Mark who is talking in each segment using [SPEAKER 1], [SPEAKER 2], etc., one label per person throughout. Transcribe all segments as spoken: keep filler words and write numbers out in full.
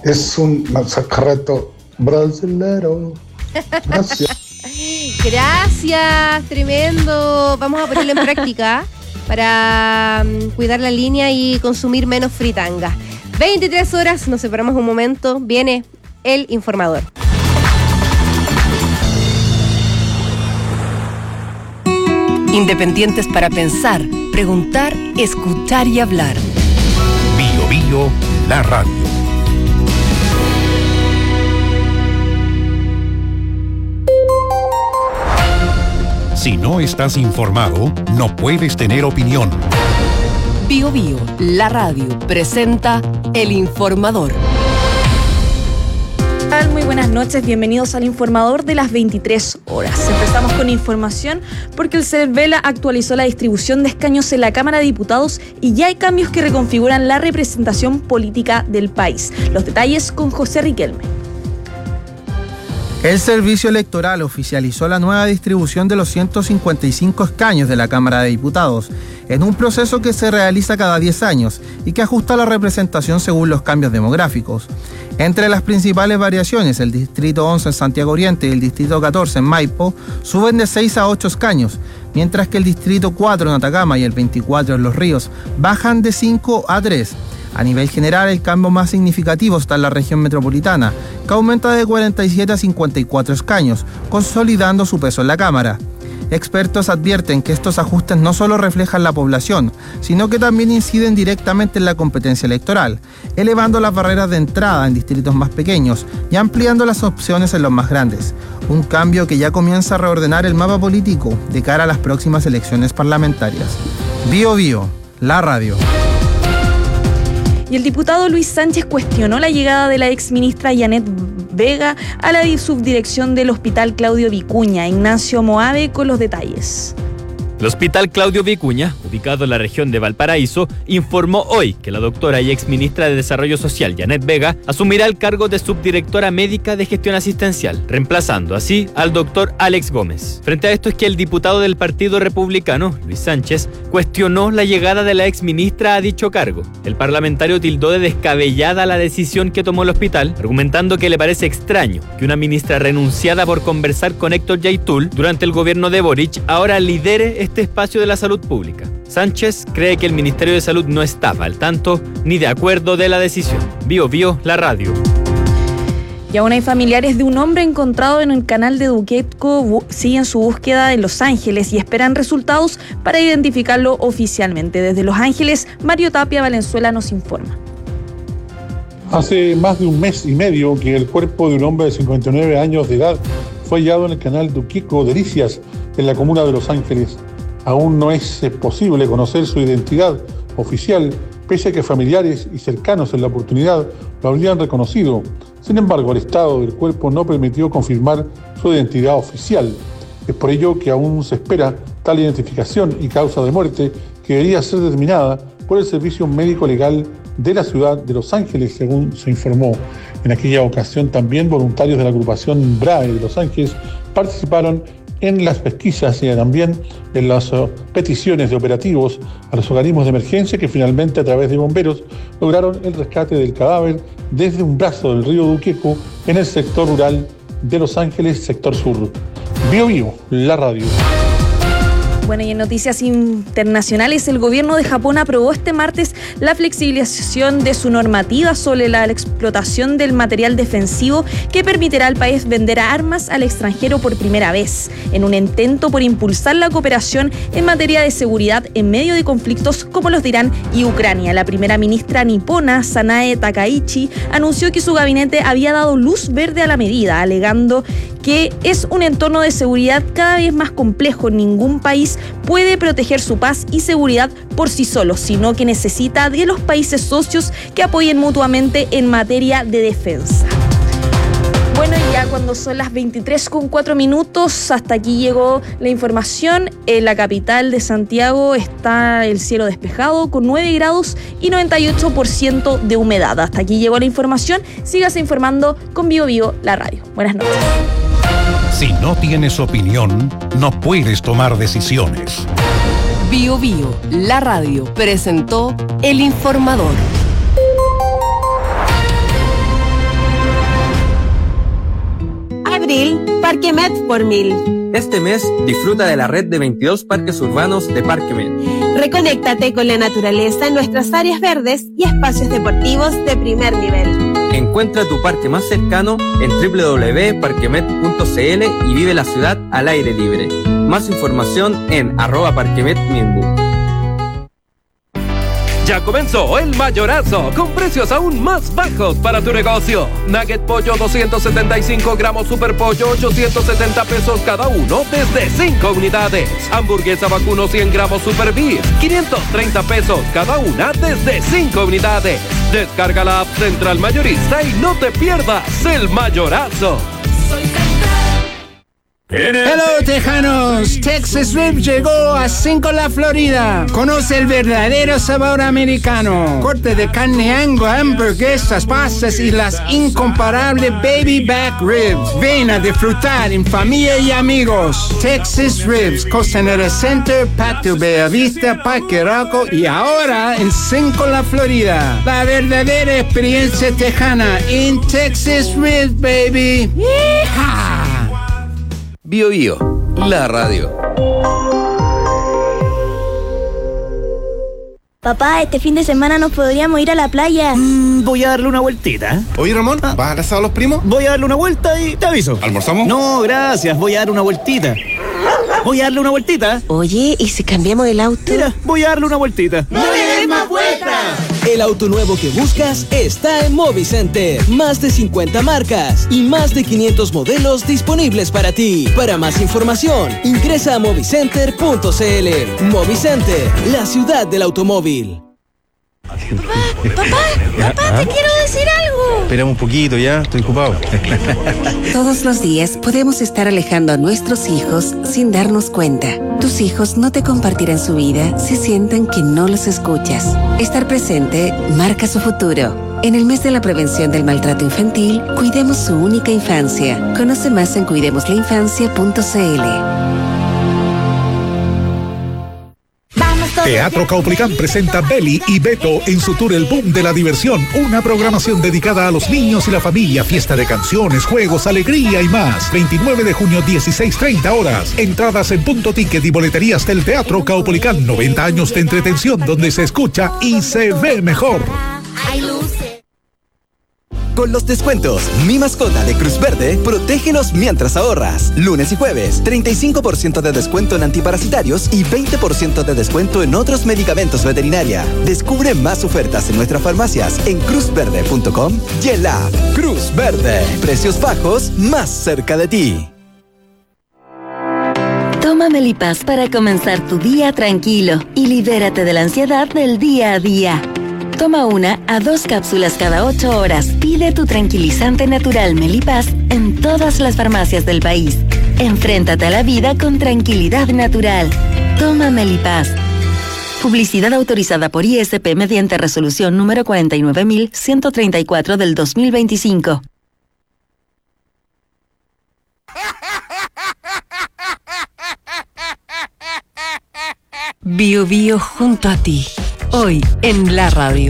[SPEAKER 1] Es un masacreto brasilero. Gracias.
[SPEAKER 2] Gracias, tremendo. Vamos a ponerlo en práctica para um, cuidar la línea y consumir menos fritanga. veintitrés horas, nos separamos un momento. Viene el informador.
[SPEAKER 3] Independientes para pensar, preguntar, escuchar y hablar.
[SPEAKER 4] Bio Bio, la radio. Si no estás informado, no puedes tener opinión.
[SPEAKER 3] Bio Bio, la radio, presenta El Informador.
[SPEAKER 5] Muy buenas noches, bienvenidos al Informador de las veintitrés horas. Empezamos con información porque el CERVELA actualizó la distribución de escaños en la Cámara de Diputados y ya hay cambios que reconfiguran la representación política del país. Los detalles con José Riquelme.
[SPEAKER 6] El Servicio Electoral oficializó la nueva distribución de los ciento cincuenta y cinco escaños de la Cámara de Diputados, en un proceso que se realiza cada diez años y que ajusta la representación según los cambios demográficos. Entre las principales variaciones, el Distrito once en Santiago Oriente y el Distrito catorce en Maipo suben de seis a ocho escaños, mientras que el Distrito cuatro en Atacama y el veinticuatro en Los Ríos bajan de cinco a tres. A nivel general, el cambio más significativo está en la región metropolitana, que aumenta de cuarenta y siete a cincuenta y cuatro escaños, consolidando su peso en la Cámara. Expertos advierten que estos ajustes no solo reflejan la población, sino que también inciden directamente en la competencia electoral, elevando las barreras de entrada en distritos más pequeños y ampliando las opciones en los más grandes. Un cambio que ya comienza a reordenar el mapa político de cara a las próximas elecciones parlamentarias. Bio Bio, la radio.
[SPEAKER 5] Y el diputado Luis Sánchez cuestionó la llegada de la exministra Janet Vega a la subdirección del Hospital Claudio Vicuña. Ignacio Moave con los detalles.
[SPEAKER 7] El Hospital Claudio Vicuña, ubicado en la región de Valparaíso, informó hoy que la doctora y exministra de Desarrollo Social, Janet Vega, asumirá el cargo de subdirectora médica de gestión asistencial, reemplazando así al doctor Alex Gómez. Frente a esto es que el diputado del Partido Republicano, Luis Sánchez, cuestionó la llegada de la exministra a dicho cargo. El parlamentario tildó de descabellada la decisión que tomó el hospital, argumentando que le parece extraño que una ministra renunciada por conversar con Héctor Yaitul durante el gobierno de Boric ahora lidere este este espacio de la salud pública. Sánchez cree que el Ministerio de Salud no estaba al tanto ni de acuerdo de la decisión. Bio Bio, la radio.
[SPEAKER 5] Y aún hay familiares de un hombre encontrado en el canal de Duquesco siguen su búsqueda en Los Ángeles y esperan resultados para identificarlo oficialmente. Desde Los Ángeles, Mario Tapia Valenzuela nos informa.
[SPEAKER 8] Hace más de un mes y medio que el cuerpo de un hombre de cincuenta y nueve años de edad fue hallado en el canal Duquesco Delicias, en la comuna de Los Ángeles. Aún no es posible conocer su identidad oficial, pese a que familiares y cercanos en la oportunidad lo habrían reconocido. Sin embargo, el estado del cuerpo no permitió confirmar su identidad oficial. Es por ello que aún se espera tal identificación y causa de muerte, que debería ser determinada por el Servicio Médico Legal de la ciudad de Los Ángeles, según se informó. En aquella ocasión también voluntarios de la agrupación BRAE de Los Ángeles participaron en las pesquisas y también en las uh, peticiones de operativos a los organismos de emergencia que finalmente a través de bomberos lograron el rescate del cadáver desde un brazo del río Duquesco en el sector rural de Los Ángeles, sector sur. Bio Bio, la radio.
[SPEAKER 5] Bueno, y en noticias internacionales, el gobierno de Japón aprobó este martes la flexibilización de su normativa sobre la explotación del material defensivo que permitirá al país vender armas al extranjero por primera vez, en un intento por impulsar la cooperación en materia de seguridad en medio de conflictos como los de Irán y Ucrania. La primera ministra nipona, Sanae Takaichi, anunció que su gabinete había dado luz verde a la medida, alegando que es un entorno de seguridad cada vez más complejo. Ningún país puede proteger su paz y seguridad por sí solo, sino que necesita de los países socios que apoyen mutuamente en materia de defensa. Bueno, y ya cuando son las veintitrés con cuatro minutos, hasta aquí llegó la información. En la capital de Santiago está el cielo despejado con nueve grados y noventa y ocho por ciento de humedad. Hasta aquí llegó la información. Sígase informando con Bio Bio, la radio. Buenas noches.
[SPEAKER 4] Si no tienes opinión, no puedes tomar decisiones.
[SPEAKER 3] Bio Bio, la radio, presentó El Informador.
[SPEAKER 9] Parque Met por mil.
[SPEAKER 10] Este mes disfruta de la red de veintidós parques urbanos de Parque Met.
[SPEAKER 9] Reconéctate con la naturaleza en nuestras áreas verdes y espacios deportivos de primer nivel.
[SPEAKER 10] Encuentra tu parque más cercano en doble u doble u doble u punto parquemet punto c l y vive la ciudad al aire libre. Más información en arroba parquemetminbu.
[SPEAKER 11] Ya comenzó el mayorazo con precios aún más bajos para tu negocio. Nugget pollo doscientos setenta y cinco gramos super pollo ochocientos setenta pesos cada uno desde cinco unidades. Hamburguesa vacuno cien gramos super beef quinientos treinta pesos cada una desde cinco unidades. Descarga la app Central Mayorista y no te pierdas el mayorazo. Soy
[SPEAKER 12] Hello, tejanos. Texas Rib llegó a Cinco La Florida. Conoce el verdadero sabor americano. Corte de carne Angus, hamburguesas, pastas y las incomparables baby back ribs. Ven a disfrutar en familia y amigos. Texas Ribs, Costanera Center, Patio Bellavista, Parque Arauco y ahora en Cinco La Florida. La verdadera experiencia tejana en Texas Ribs, baby. ¡Yeehaw!
[SPEAKER 13] Bio Bio, la radio.
[SPEAKER 14] Papá, este fin de semana nos podríamos ir a la playa.
[SPEAKER 15] Mm, voy a darle una vueltita.
[SPEAKER 16] Oye, Ramón, ¿vas a casar a los primos?
[SPEAKER 15] Voy a darle una vuelta y te aviso.
[SPEAKER 16] ¿Almorzamos?
[SPEAKER 15] No, gracias, voy a darle una vueltita. Voy a darle una vueltita.
[SPEAKER 9] Oye, ¿y si cambiamos el auto?
[SPEAKER 15] Mira, voy a darle una vueltita.
[SPEAKER 9] ¡No le des más vueltas!
[SPEAKER 17] El auto nuevo que buscas está en Movicenter. Más de cincuenta marcas y más de quinientos modelos disponibles para ti. Para más información, ingresa a movicenter punto c l. Movicenter, la ciudad del automóvil.
[SPEAKER 14] Papá, papá, papá, te quiero decir algo.
[SPEAKER 16] Espera un poquito ya, estoy ocupado.
[SPEAKER 18] Todos los días podemos estar alejando a nuestros hijos sin darnos cuenta. Tus hijos no te compartirán su vida si sienten que no los escuchas. Estar presente marca su futuro. En el mes de la prevención del maltrato infantil, cuidemos su única infancia. Conoce más en cuidemos la infancia punto c l.
[SPEAKER 4] Teatro Caupolicán presenta Beli y Beto en su tour El Boom de la Diversión, una programación dedicada a los niños y la familia, fiesta de canciones, juegos, alegría y más. veintinueve de junio, dieciséis treinta horas. Entradas en Punto Ticket y boleterías del Teatro Caupolicán. noventa años de entretención donde se escucha y se ve mejor.
[SPEAKER 19] Con los descuentos Mi Mascota de Cruz Verde, protégelos mientras ahorras. Lunes y jueves, treinta y cinco por ciento de descuento en antiparasitarios y veinte por ciento de descuento en otros medicamentos veterinaria. Descubre más ofertas en nuestras farmacias en cruz verde punto com y en la app Cruz Verde. Precios bajos más cerca de ti.
[SPEAKER 20] Toma Melipaz para comenzar tu día tranquilo y libérate de la ansiedad del día a día. Toma una a dos cápsulas cada ocho horas. Pide tu tranquilizante natural Melipaz en todas las farmacias del país. Enfréntate a la vida con tranquilidad natural. Toma Melipaz. Publicidad autorizada por I S P mediante resolución número cuarenta y nueve mil ciento treinta y cuatro del dos mil veinticinco.
[SPEAKER 3] Bio Bio junto a ti. Hoy en la radio.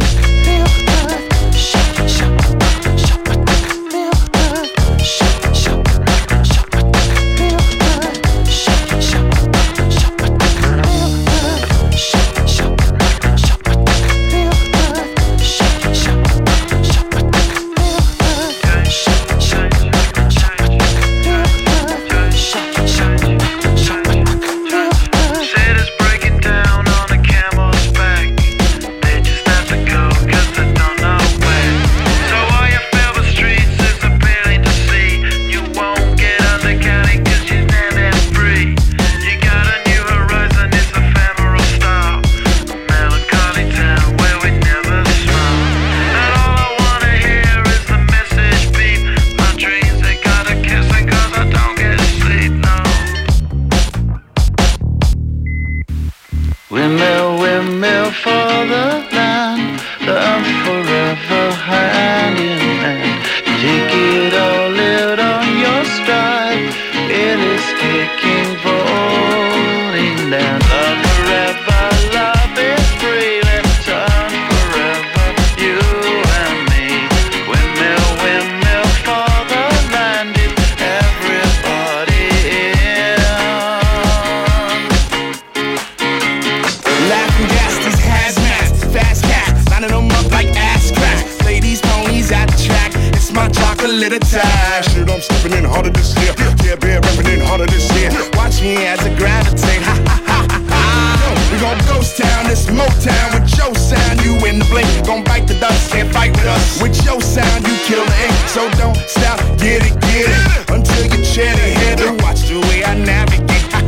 [SPEAKER 21] a little time. Shit, I'm stepping in harder this year. Yeah, been repping in harder this year. Watch me as I gravitate. Ha ha ha ha ha. We gon' ghost town, this Motown with your sound. You in the blink, gon' bite the dust, can't fight with us. With your sound, you kill the ink. So don't stop, get it, get it. Until you chat ahead and watch the way I navigate.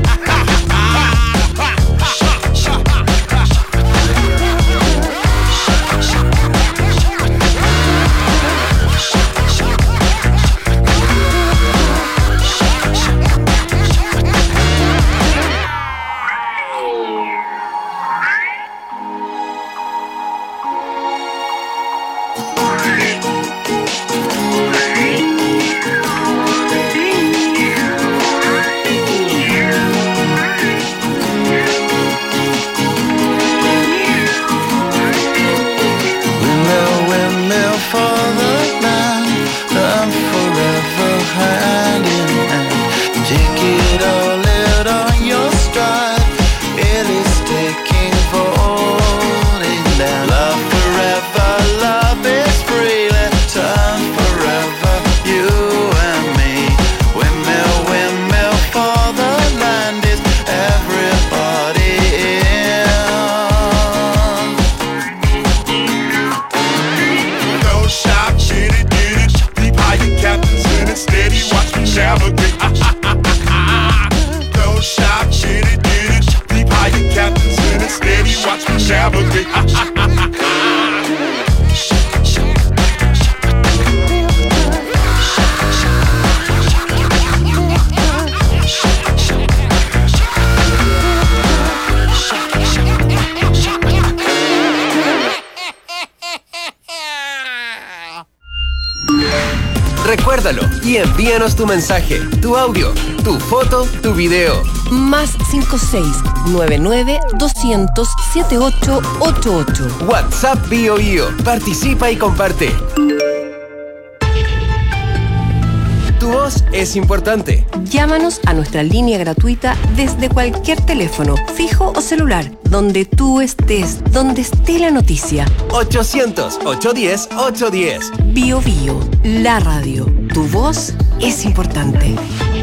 [SPEAKER 13] Recuérdalo y envíanos tu mensaje, tu audio, tu foto, tu video.
[SPEAKER 3] Más cinco seis nueve nueve doscientos setenta y ocho ochenta y ocho.
[SPEAKER 13] WhatsApp Bio Bio. Participa y comparte. Tu voz es importante.
[SPEAKER 3] Llámanos a nuestra línea gratuita desde cualquier teléfono, fijo o celular, donde tú estés, donde esté la noticia.
[SPEAKER 13] ochocientos, ochocientos diez, ochocientos diez.
[SPEAKER 3] Bio Bio, la radio. Tu voz es importante.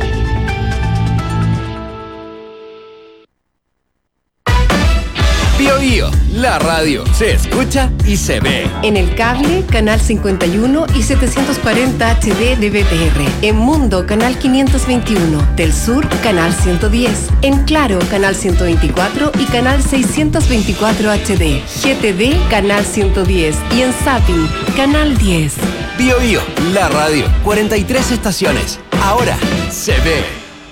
[SPEAKER 13] Bio Bio, la radio. Se escucha y se ve.
[SPEAKER 3] En el cable, canal cincuenta y uno y setecientos cuarenta H D de B T R. En Mundo, canal quinientos veintiuno. Del Sur, canal ciento diez. En Claro, canal ciento veinticuatro y canal seiscientos veinticuatro H D. G T V, canal ciento diez. Y en Zapping, canal diez.
[SPEAKER 13] Bio Bio, la radio. cuarenta y tres estaciones. Ahora se ve.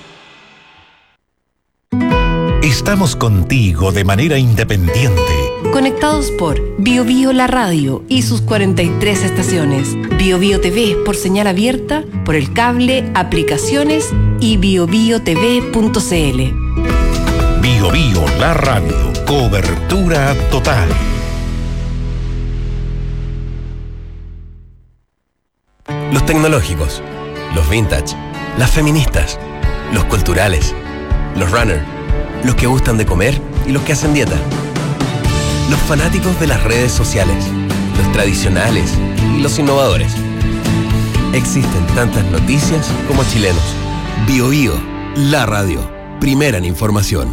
[SPEAKER 4] Estamos contigo de manera independiente.
[SPEAKER 3] Conectados por Bio Bio la radio y sus cuarenta y tres estaciones. Bio Bio T V por señal abierta, por el cable, aplicaciones y bio bio t v punto c l.
[SPEAKER 4] Bio Bio la radio. Cobertura total.
[SPEAKER 13] Los tecnológicos, los vintage, las feministas, los culturales, los runners, los que gustan de comer y los que hacen dieta. Los fanáticos de las redes sociales, los tradicionales y los innovadores. Existen tantas noticias como chilenos. Bio Bio, la radio, primera en información.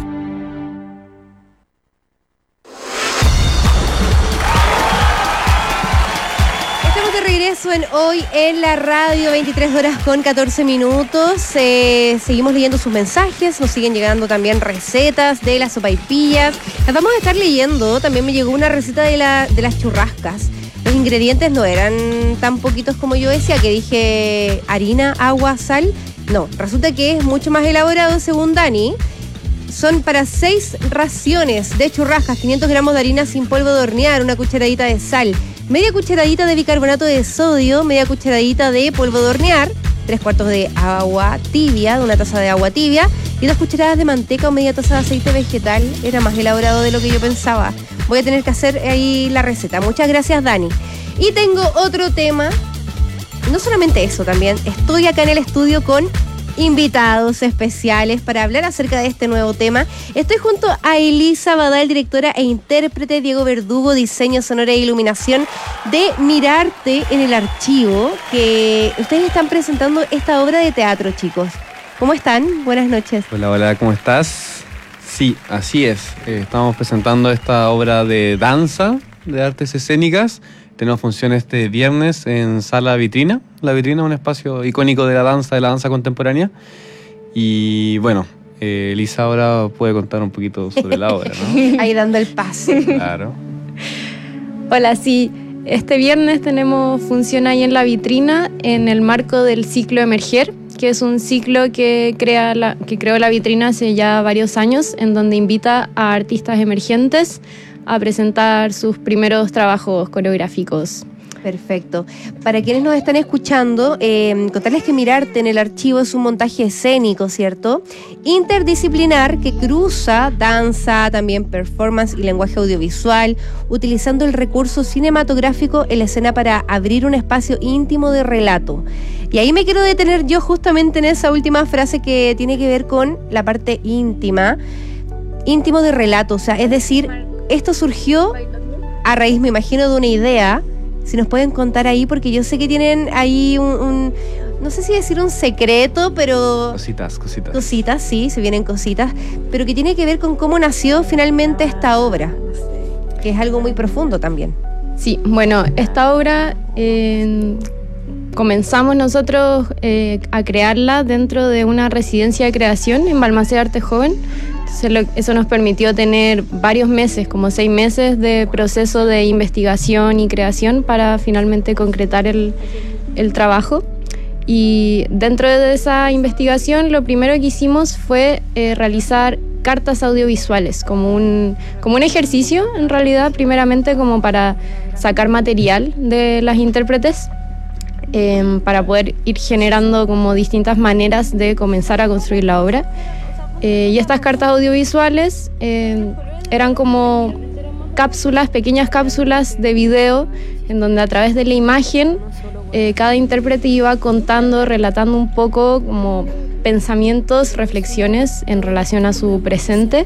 [SPEAKER 2] Regreso en Hoy en la Radio, veintitrés horas con catorce minutos. Eh, seguimos leyendo sus mensajes, nos siguen llegando también recetas de las sopaipillas. Las vamos a estar leyendo. También me llegó una receta de, la, de las churrascas. Los ingredientes no eran tan poquitos como yo decía, que dije harina, agua, sal. No, resulta que es mucho más elaborado según Dani. Son para seis raciones de churrascas, quinientos gramos de harina sin polvo de hornear, una cucharadita de sal, media cucharadita de bicarbonato de sodio, media cucharadita de polvo de hornear, tres cuartos de agua tibia, de una taza de agua tibia, y dos cucharadas de manteca o media taza de aceite vegetal. Era más elaborado de lo que yo pensaba. Voy a tener que hacer ahí la receta. Muchas gracias, Dani. Y tengo otro tema. No solamente eso, también estoy acá en el estudio con invitados especiales para hablar acerca de este nuevo tema. Estoy junto a Elisa Badal, directora e intérprete, Diego Verdugo, diseño, sonora e iluminación de Mirarte en el Archivo, que ustedes están presentando esta obra de teatro, chicos. ¿Cómo están? Buenas noches.
[SPEAKER 16] Hola, hola, ¿cómo estás? Sí, así es. Eh, estamos presentando esta obra de danza, de artes escénicas. Tenemos función este viernes en Sala Vitrina. La Vitrina es un espacio icónico de la danza, de la danza contemporánea. Y bueno, eh, Elisa ahora puede contar un poquito sobre la obra, ¿no?
[SPEAKER 2] Ahí dando el pase.
[SPEAKER 16] Claro.
[SPEAKER 1] Hola, sí. Este viernes tenemos función ahí en La Vitrina en el marco del ciclo Emerger, que es un ciclo que, crea la, que creó La Vitrina hace ya varios años, en donde invita a artistas emergentes a presentar sus primeros trabajos coreográficos.
[SPEAKER 2] Perfecto. Para quienes nos están escuchando, eh, contarles que Mirarte en el Archivo es un montaje escénico, ¿cierto? Interdisciplinar que cruza danza, también performance y lenguaje audiovisual, utilizando el recurso cinematográfico en la escena para abrir un espacio íntimo de relato. Y ahí me quiero detener yo justamente en esa última frase que tiene que ver con la parte íntima, íntimo de relato, o sea, es decir, esto surgió a raíz, me imagino, de una idea. Si nos pueden contar ahí, porque yo sé que tienen ahí un, un no sé si decir un secreto, pero...
[SPEAKER 16] Cositas, cositas.
[SPEAKER 2] Cositas, sí, se vienen cositas, pero que tiene que ver con cómo nació finalmente esta obra, que es algo muy profundo también.
[SPEAKER 1] Sí, bueno, esta obra eh, comenzamos nosotros eh, a crearla dentro de una residencia de creación en Balmaceda Arte Joven. Eso nos permitió tener varios meses, como seis meses de proceso de investigación y creación para finalmente concretar el, el trabajo. Y dentro de esa investigación lo primero que hicimos fue eh, realizar cartas audiovisuales, como un, como un ejercicio en realidad, primeramente como para sacar material de las intérpretes, eh, para poder ir generando como distintas maneras de comenzar a construir la obra. Eh, y estas cartas audiovisuales eh, eran como cápsulas, pequeñas cápsulas de video, en donde a través de la imagen eh, cada intérprete iba contando, relatando un poco como pensamientos, reflexiones en relación a su presente,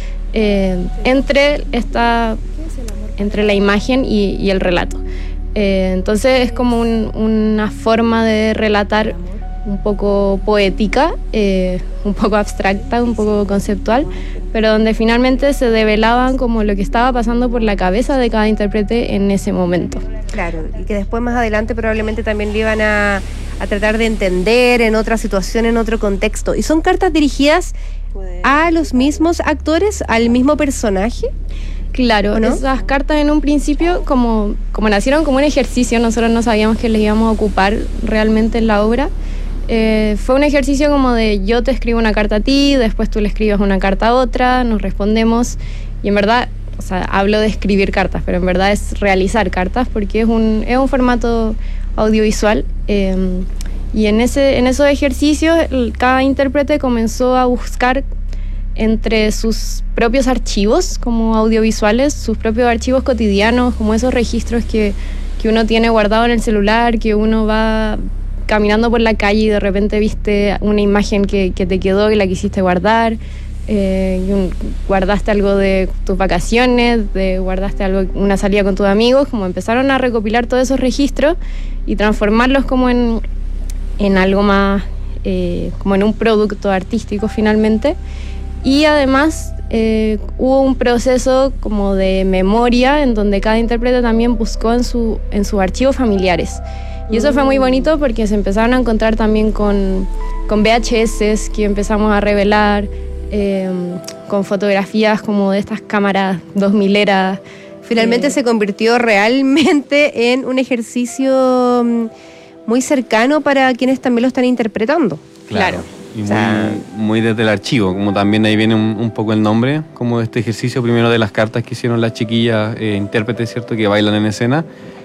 [SPEAKER 1] eh, entre, esta, entre la imagen y, y el relato. Eh, entonces es como un, una forma de relatar un poco poética, eh, un poco abstracta, un poco conceptual, pero donde finalmente se develaban como lo que estaba pasando por la cabeza de cada intérprete en ese momento.
[SPEAKER 2] Claro, y que después más adelante probablemente también lo iban a, a tratar de entender en otra situación, en otro contexto. ¿Y son cartas dirigidas a los mismos actores, al mismo personaje?
[SPEAKER 1] Claro, ¿no? Esas cartas en un principio, como, como nacieron como un ejercicio, nosotros no sabíamos que les íbamos a ocupar realmente en la obra. Eh, fue un ejercicio como de yo te escribo una carta a ti, después tú le escribes una carta a otra, nos respondemos, y en verdad, o sea, hablo de escribir cartas, pero en verdad es realizar cartas porque es un, es un formato audiovisual, eh, y en, ese, en esos ejercicios el, cada intérprete comenzó a buscar entre sus propios archivos como audiovisuales, sus propios archivos cotidianos, como esos registros que, que uno tiene guardado en el celular, que uno va caminando por la calle y de repente viste una imagen que, que te quedó y la quisiste guardar, eh, y un, guardaste algo de tus vacaciones, de, guardaste algo, una salida con tus amigos, como empezaron a recopilar todos esos registros y transformarlos como en, en algo más, eh, como en un producto artístico finalmente. Y además eh, hubo un proceso como de memoria en donde cada intérprete también buscó en, su, en sus archivos familiares. Y eso fue muy bonito porque se empezaron a encontrar también con, con V H S que empezamos a revelar, eh, con fotografías como de estas cámaras dos mileras.
[SPEAKER 2] Finalmente eh, se convirtió realmente en un ejercicio muy cercano para quienes también lo están interpretando.
[SPEAKER 16] Claro. Y muy, o sea, muy desde el archivo, como también ahí viene un, un poco el nombre, como este ejercicio primero de las cartas que hicieron las chiquillas eh, intérpretes, ¿cierto?, que bailan en escena.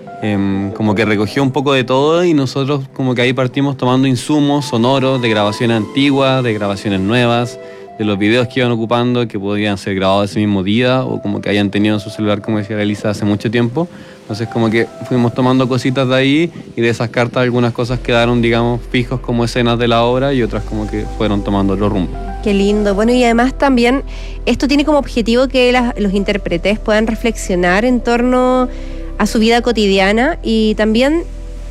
[SPEAKER 16] Eh, como que recogió un poco de todo y nosotros como que ahí partimos tomando insumos sonoros de grabaciones antiguas, de grabaciones nuevas, de los videos que iban ocupando, que podían ser grabados ese mismo día o como que hayan tenido en su celular, como decía Elisa, hace mucho tiempo. Entonces como que fuimos tomando cositas de ahí y de esas cartas algunas cosas quedaron, digamos, fijos como escenas de la obra y otras como que fueron tomando otro rumbo.
[SPEAKER 2] Qué lindo. Bueno, y además también esto tiene como objetivo que las, los intérpretes puedan reflexionar en torno a su vida cotidiana y también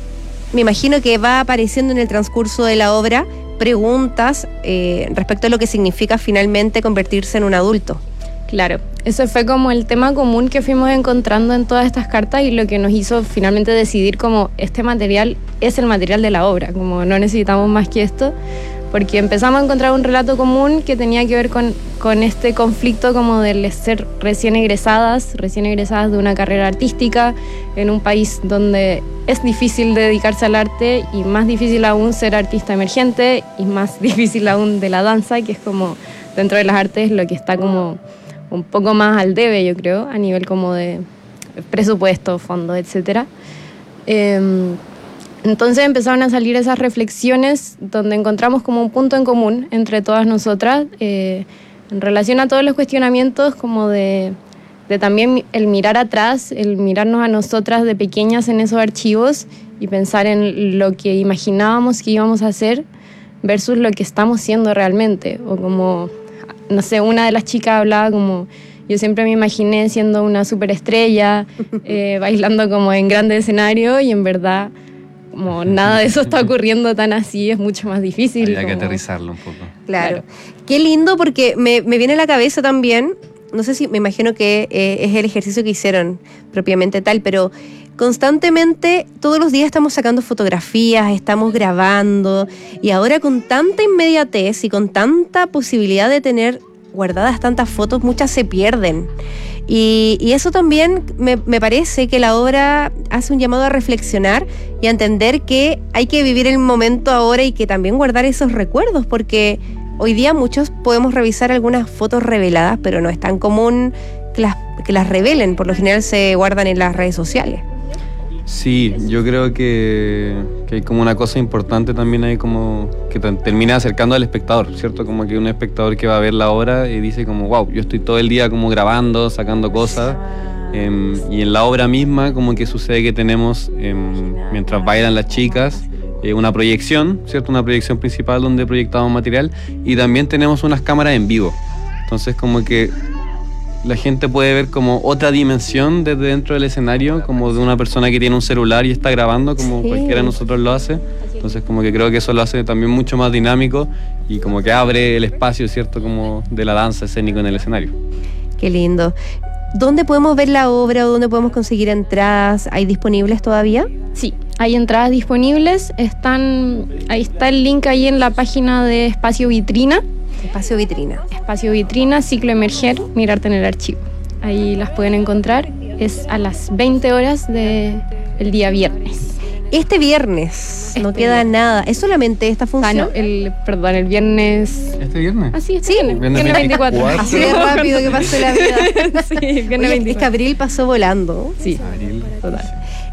[SPEAKER 2] me imagino que va apareciendo en el transcurso de la obra preguntas eh, respecto a lo que significa finalmente convertirse en un adulto.
[SPEAKER 1] Claro, eso fue como el tema común que fuimos encontrando en todas estas cartas y lo que nos hizo finalmente decidir como este material es el material de la obra, como no necesitamos más que esto, porque empezamos a encontrar un relato común que tenía que ver con, con este conflicto como de ser recién egresadas, recién egresadas de una carrera artística en un país donde es difícil dedicarse al arte y más difícil aún ser artista emergente y más difícil aún de la danza, que es como dentro de las artes lo que está como un poco más al debe, yo creo, a nivel como de presupuesto, fondos, etcétera. Eh, entonces empezaron a salir esas reflexiones donde encontramos como un punto en común entre todas nosotras eh, en relación a todos los cuestionamientos como de, de también el mirar atrás, el mirarnos a nosotras de pequeñas en esos archivos y pensar en lo que imaginábamos que íbamos a hacer versus lo que estamos siendo realmente, o como... No sé, una de las chicas hablaba como, yo siempre me imaginé siendo una superestrella, eh, bailando como en grandes escenarios y en verdad como nada de eso está ocurriendo tan así, es mucho más difícil.
[SPEAKER 16] Habría
[SPEAKER 1] como...
[SPEAKER 16] que aterrizarlo un poco.
[SPEAKER 2] Claro. Claro. Qué lindo porque me, me viene a la cabeza también, no sé si, me imagino que eh, es el ejercicio que hicieron propiamente tal, pero constantemente, todos los días estamos sacando fotografías, estamos grabando, y ahora con tanta inmediatez y con tanta posibilidad de tener guardadas tantas fotos, muchas se pierden. Y, y eso también me, me parece que la obra hace un llamado a reflexionar y a entender que hay que vivir el momento ahora y que también guardar esos recuerdos, porque hoy día muchos podemos revisar algunas fotos reveladas, pero no es tan común que las, que las revelen, por lo general se guardan en las redes sociales.
[SPEAKER 16] Sí, yo creo que, que hay como una cosa importante también ahí como que te, termina acercando al espectador, ¿cierto? Como que un espectador que va a ver la obra y dice como, wow, yo estoy todo el día como grabando, sacando cosas, eh, y en la obra misma como que sucede que tenemos, eh, mientras bailan las chicas, eh, una proyección, ¿cierto? Una proyección principal donde proyectamos material y también tenemos unas cámaras en vivo, entonces como que la gente puede ver como otra dimensión desde dentro del escenario, como de una persona que tiene un celular y está grabando, como sí. Cualquiera de nosotros lo hace. Entonces como que creo que eso lo hace también mucho más dinámico y como que abre el espacio, ¿cierto? Como de la danza escénica en el escenario.
[SPEAKER 2] Qué lindo. ¿Dónde podemos ver la obra o dónde podemos conseguir entradas? ¿Hay disponibles todavía?
[SPEAKER 1] Sí, hay entradas disponibles. Están, ahí está el link ahí en la página de Espacio Vitrina.
[SPEAKER 2] Espacio Vitrina.
[SPEAKER 1] Espacio Vitrina, ciclo Emerger, mirarte en el archivo. Ahí las pueden encontrar. Es a las veinte horas del día viernes.
[SPEAKER 2] Este viernes, este no queda
[SPEAKER 1] viernes.
[SPEAKER 2] Nada. ¿Es solamente esta función?
[SPEAKER 1] Ah, no, el, perdón, el viernes...
[SPEAKER 16] ¿Este viernes?
[SPEAKER 1] Ah, sí, este
[SPEAKER 2] sí,
[SPEAKER 1] viernes.
[SPEAKER 16] Viernes
[SPEAKER 1] veinticuatro.
[SPEAKER 16] veinticuatro.
[SPEAKER 2] Así de rápido que pasó la vida.
[SPEAKER 1] Sí, viernes
[SPEAKER 2] Oye,
[SPEAKER 1] veinticuatro.
[SPEAKER 2] Es que abril pasó volando.
[SPEAKER 1] Sí,
[SPEAKER 16] abril.
[SPEAKER 1] Total.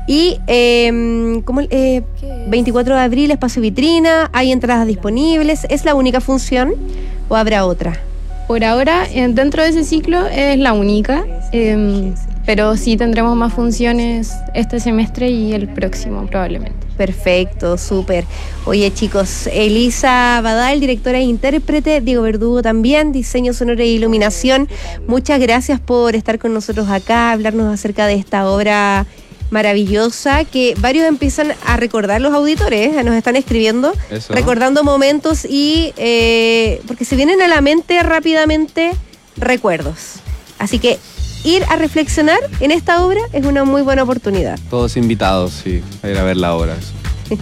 [SPEAKER 2] Y eh, como eh, veinticuatro de abril, Espacio Vitrina, hay entradas disponibles. ¿Es la única función o habrá otra?
[SPEAKER 1] Por ahora, eh, dentro de ese ciclo es la única, eh, pero sí tendremos más funciones este semestre y el próximo probablemente.
[SPEAKER 2] Perfecto, súper. Oye, chicos, Elisa Badal, directora e intérprete, Diego Verdugo también, diseño sonoro e iluminación. Muchas gracias por estar con nosotros acá, hablarnos acerca de esta obra maravillosa que varios empiezan a recordar, los auditores, ¿eh? Nos están escribiendo, Eso. recordando momentos y eh, porque se vienen a la mente rápidamente recuerdos. Así que ir a reflexionar en esta obra es una muy buena oportunidad.
[SPEAKER 16] Todos invitados, sí, a ir a ver la obra. Eso.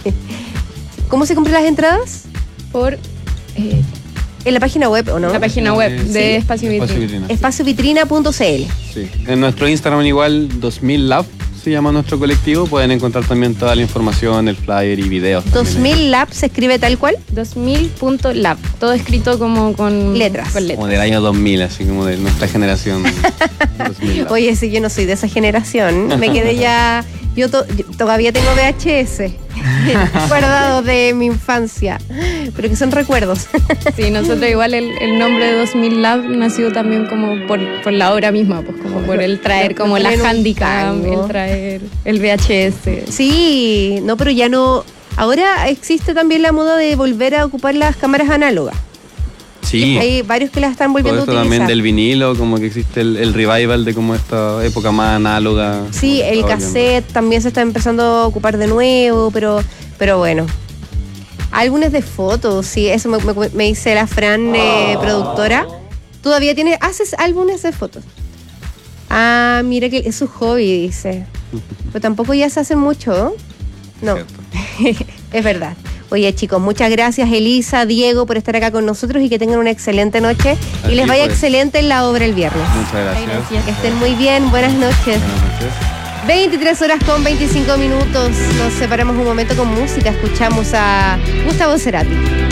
[SPEAKER 2] ¿Cómo se compran las entradas?
[SPEAKER 1] Por... Eh,
[SPEAKER 2] en la página web, ¿o no?
[SPEAKER 1] La página web
[SPEAKER 16] eh,
[SPEAKER 1] de
[SPEAKER 16] sí.
[SPEAKER 1] Espacio Vitrina.
[SPEAKER 16] Espacio Vitrina.
[SPEAKER 2] espacio vitrina punto c l.
[SPEAKER 16] Sí. En nuestro Instagram igual, dos mil Lab se llama nuestro colectivo. Pueden encontrar también toda la información, el flyer y videos.
[SPEAKER 2] dos mil Lab se escribe tal cual.
[SPEAKER 1] dos mil punto lab. Todo escrito como con
[SPEAKER 2] letras.
[SPEAKER 1] Con letras.
[SPEAKER 16] Como del año dos mil, así como de nuestra generación. dos mil
[SPEAKER 2] Oye, si yo no soy de esa generación, me quedé ya Yo, to- yo todavía tengo V H S guardados de mi infancia, pero que son recuerdos.
[SPEAKER 1] Sí, nosotros igual el, el nombre de dos mil Lab nació también como por, por la obra misma, pues como por el traer como la handicam, el traer el V H S.
[SPEAKER 2] Sí, no, pero ya no. Ahora existe también la moda de volver a ocupar las cámaras análogas.
[SPEAKER 16] Sí.
[SPEAKER 2] Hay varios que las están volviendo a
[SPEAKER 16] Todo esto
[SPEAKER 2] utilizar.
[SPEAKER 16] también del vinilo, como que existe el, el revival de como esta época más análoga.
[SPEAKER 2] Sí, el cassette también se está empezando a ocupar de nuevo, pero, pero bueno. Álbumes de fotos, sí, eso me, me, me dice la Fran, eh, productora. ¿Todavía tiene, haces álbumes de fotos? Ah, mira que es su hobby, dice. Pero tampoco ya se hace mucho, ¿no? No, es verdad. Oye, chicos, muchas gracias, Elisa, Diego, por estar acá con nosotros y que tengan una excelente noche.
[SPEAKER 16] Aquí
[SPEAKER 2] y les vaya
[SPEAKER 16] pues.
[SPEAKER 2] excelente en la obra el viernes.
[SPEAKER 16] Muchas gracias.
[SPEAKER 2] Ay, gracias. Que estén muy bien. Buenas noches.
[SPEAKER 16] Buenas noches.
[SPEAKER 2] veintitrés horas con veinticinco minutos. Nos separamos un momento con música. Escuchamos a Gustavo Cerati.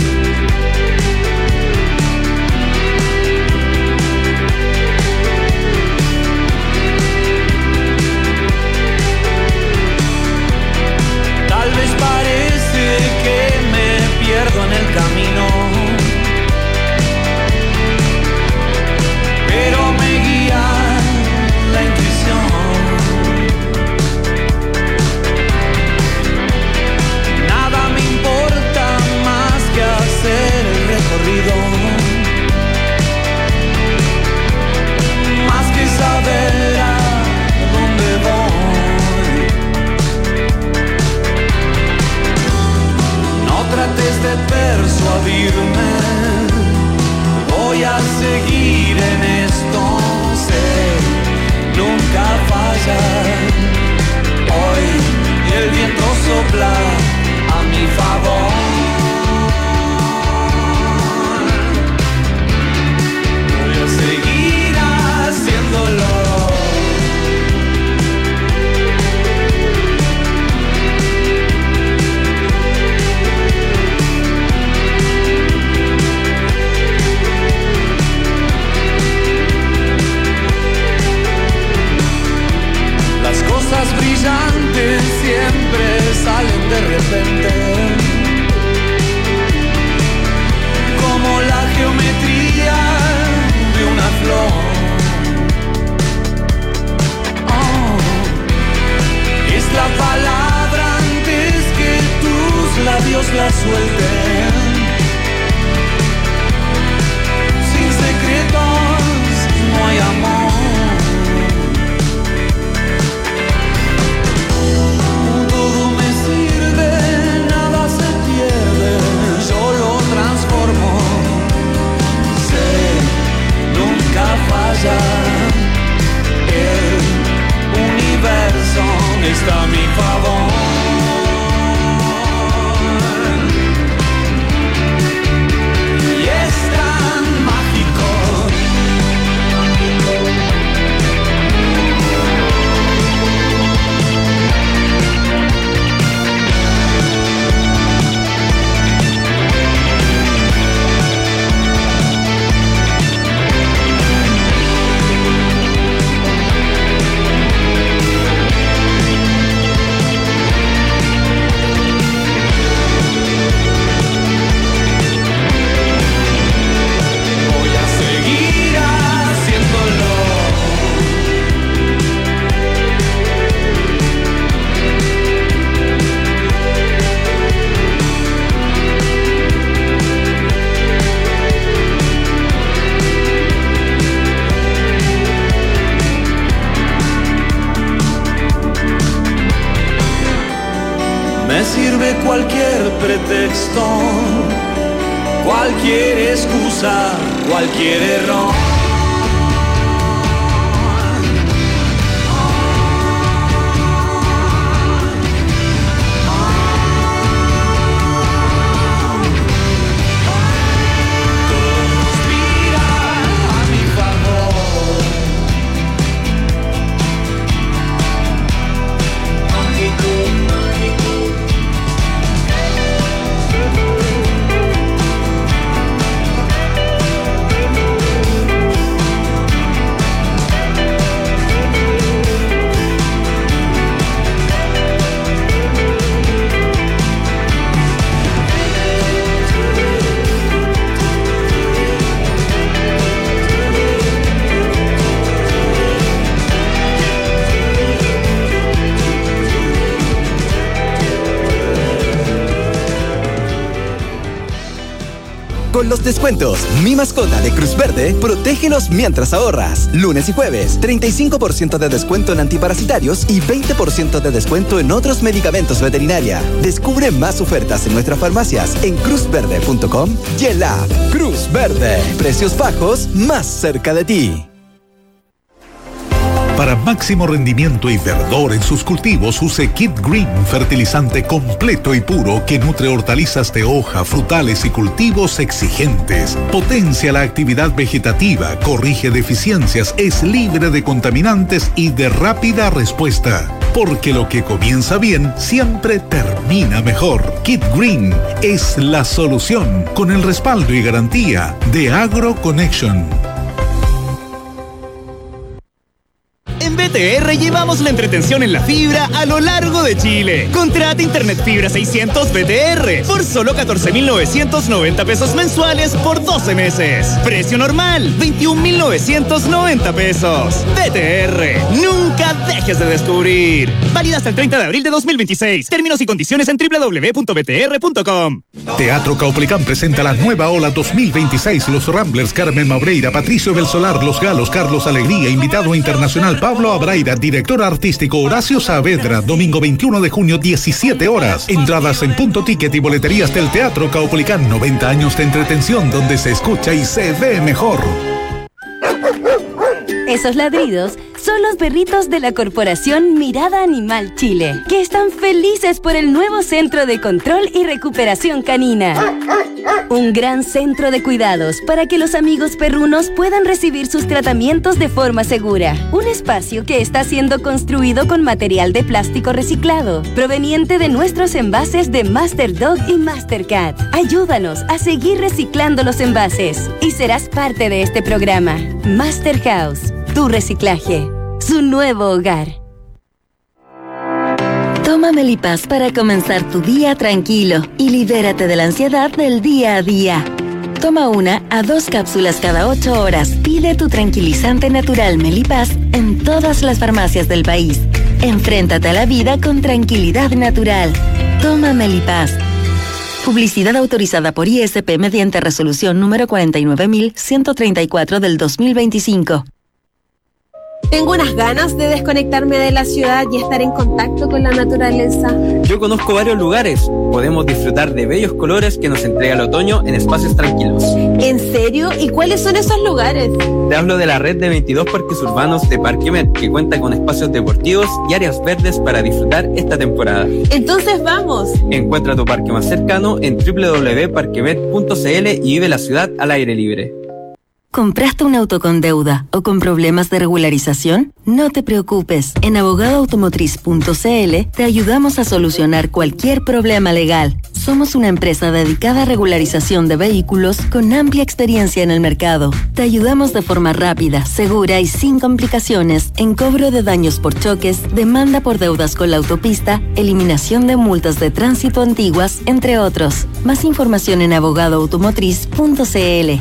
[SPEAKER 6] Tal vez parece que me pierdo en el camino, pero me guía la intuición. Nada me importa más que hacer el recorrido, más que saber a dónde voy. No trates de persuadirme, voy a seguir en esto, sé, nunca fallar. Hoy el viento sopla a mi favor. Voy a seguir haciéndolo. Las cosas brillantes siempre salen de repente, como la geometría de una flor. Oh, es la palabra antes que tus labios la suelten. Sin secretos no hay amor. Falla, el universo está a mi favor. Y es tan mágico. Me sirve cualquier pretexto, cualquier excusa, cualquier error.
[SPEAKER 19] Con los descuentos Mi Mascota de Cruz Verde, protégelos mientras ahorras. Lunes y jueves, treinta y cinco por ciento de descuento en antiparasitarios y veinte por ciento de descuento en otros medicamentos veterinaria. Descubre más ofertas en nuestras farmacias en cruz verde punto com y en la app. Cruz Verde, precios bajos más cerca de ti.
[SPEAKER 4] Para máximo rendimiento y verdor en sus cultivos, use Kid Green, fertilizante completo y puro que nutre hortalizas de hoja, frutales y cultivos exigentes. Potencia la actividad vegetativa, corrige deficiencias, es libre de contaminantes y de rápida respuesta. Porque lo que comienza bien siempre termina mejor. Kid Green es la solución, con el respaldo y garantía de AgroConnection.
[SPEAKER 7] En B T R llevamos la entretención en la fibra a lo largo de Chile. Contrata Internet Fibra seiscientos B T R por solo catorce mil novecientos noventa pesos mensuales por doce meses. Precio normal, veintiún mil novecientos noventa pesos. B T R, nunca dejes de descubrir. Válida hasta el treinta de abril de dos mil veintiséis. Términos y condiciones en doble u doble u doble u punto b t r punto com.
[SPEAKER 4] Teatro Caupolicán presenta la nueva ola dos mil veintiséis. Los Ramblers, Carmen Mabreira, Patricio Belsolar, Los Galos, Carlos Alegría, invitado internacional Pablo Abraida, director artístico Horacio Saavedra, domingo veintiuno de junio, diecisiete horas. Entradas en Punto Ticket y boleterías del Teatro Caupolicán. noventa años de entretención donde se escucha y se ve mejor.
[SPEAKER 20] Esos ladridos son los perritos de la Corporación Mirada Animal Chile, que están felices por el nuevo Centro de Control y Recuperación Canina. Un gran centro de cuidados para que los amigos perrunos puedan recibir sus tratamientos de forma segura. Un espacio que está siendo construido con material de plástico reciclado, proveniente de nuestros envases de Master Dog y Master Cat. Ayúdanos a seguir reciclando los envases y serás parte de este programa. Master House, tu reciclaje, su nuevo hogar. Toma Melipaz para comenzar tu día tranquilo y libérate de la ansiedad del día a día. Toma una a dos cápsulas cada ocho horas. Pide tu tranquilizante natural Melipaz en todas las farmacias del país. Enfréntate a la vida con tranquilidad natural. Toma Melipaz. Publicidad autorizada por I S P mediante resolución número cuarenta y nueve mil ciento treinta y cuatro del dos mil veinticinco.
[SPEAKER 9] Tengo unas ganas de desconectarme de la ciudad y estar en contacto con la naturaleza.
[SPEAKER 10] Yo conozco varios lugares. Podemos disfrutar de bellos colores que nos entrega el otoño en espacios tranquilos.
[SPEAKER 9] ¿En serio? ¿Y cuáles son esos lugares?
[SPEAKER 10] Te hablo de la red de veintidós parques urbanos de Parquemet, que cuenta con espacios deportivos y áreas verdes para disfrutar esta temporada.
[SPEAKER 9] Entonces vamos.
[SPEAKER 10] Encuentra tu parque más cercano en doble u doble u doble u punto parquemet punto c l y vive la ciudad al aire libre.
[SPEAKER 20] ¿Compraste un auto con deuda o con problemas de regularización? No te preocupes. En abogado automotriz punto c l te ayudamos a solucionar cualquier problema legal. Somos una empresa dedicada a regularización de vehículos con amplia experiencia en el mercado. Te ayudamos de forma rápida, segura y sin complicaciones en cobro de daños por choques, demanda por deudas con la autopista, eliminación de multas de tránsito antiguas, entre otros. Más información en abogado automotriz punto c l.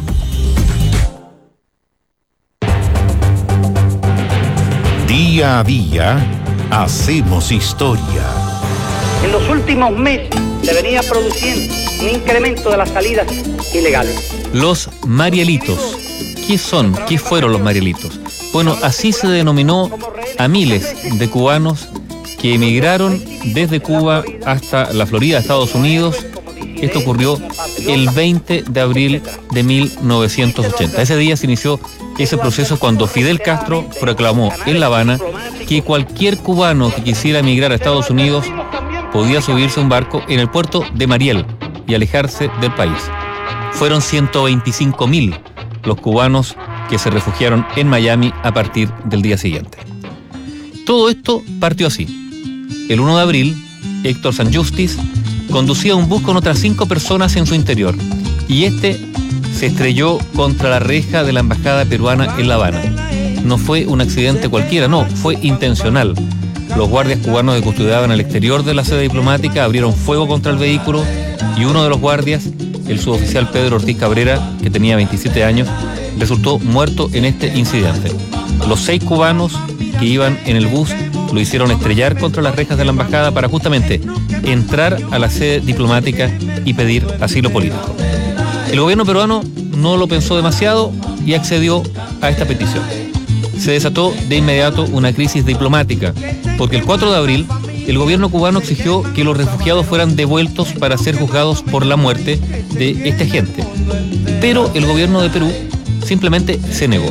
[SPEAKER 4] Día a día, hacemos historia.
[SPEAKER 22] En los últimos meses se venía produciendo un incremento de las salidas ilegales.
[SPEAKER 23] Los Marielitos. ¿Qué son? ¿Qué fueron los Marielitos? Bueno, así se denominó a miles de cubanos que emigraron desde Cuba hasta la Florida, Estados Unidos. Esto ocurrió el veinte de abril de mil novecientos ochenta. Ese día se inició ese proceso cuando Fidel Castro proclamó en La Habana que cualquier cubano que quisiera emigrar a Estados Unidos podía subirse a un barco en el puerto de Mariel y alejarse del país. Fueron ciento veinticinco mil los cubanos que se refugiaron en Miami a partir del día siguiente. Todo esto partió así. El uno de abril, Héctor Sanjustis conducía un bus con otras cinco personas en su interior y este se estrelló contra la reja de la embajada peruana en La Habana. No fue un accidente cualquiera, no, fue intencional. Los guardias cubanos que custodiaban al exterior de la sede diplomática abrieron fuego contra el vehículo y uno de los guardias, el suboficial Pedro Ortiz Cabrera, que tenía veintisiete años, resultó muerto en este incidente. Los seis cubanos que iban en el bus lo hicieron estrellar contra las rejas de la embajada para justamente entrar a la sede diplomática y pedir asilo político. El gobierno peruano no lo pensó demasiado y accedió a esta petición. Se desató de inmediato una crisis diplomática, porque el cuatro de abril el gobierno cubano exigió que los refugiados fueran devueltos para ser juzgados por la muerte de este agente. Pero el gobierno de Perú simplemente se negó.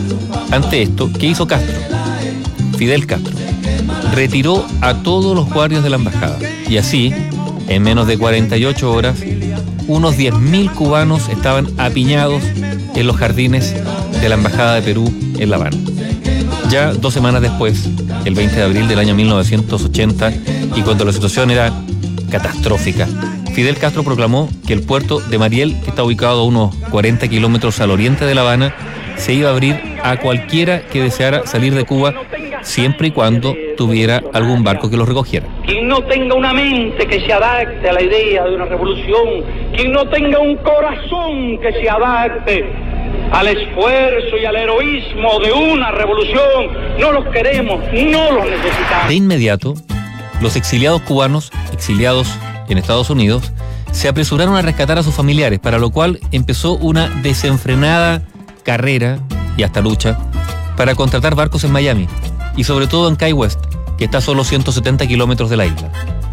[SPEAKER 23] Ante esto, ¿qué hizo Castro? Fidel Castro retiró a todos los guardias de la embajada y así, en menos de cuarenta y ocho horas, unos diez mil cubanos estaban apiñados en los jardines de la embajada de Perú en La Habana. Ya dos semanas después, el veinte de abril del año mil novecientos ochenta, y cuando la situación era catastrófica, Fidel Castro proclamó que el puerto de Mariel, que está ubicado a unos cuarenta kilómetros al oriente de La Habana, se iba a abrir a cualquiera que deseara salir de Cuba, siempre y cuando tuviera algún barco que los recogiera.
[SPEAKER 22] Quien no tenga una mente que se adapte a la idea de una revolución, quien no tenga un corazón que se adapte al esfuerzo y al heroísmo de una revolución, no los queremos, no los necesitamos.
[SPEAKER 23] De inmediato, los exiliados cubanos, exiliados en Estados Unidos, se apresuraron a rescatar a sus familiares, para lo cual empezó una desenfrenada carrera y hasta lucha para contratar barcos en Miami y sobre todo en Key West, que está a solo ciento setenta kilómetros de la isla.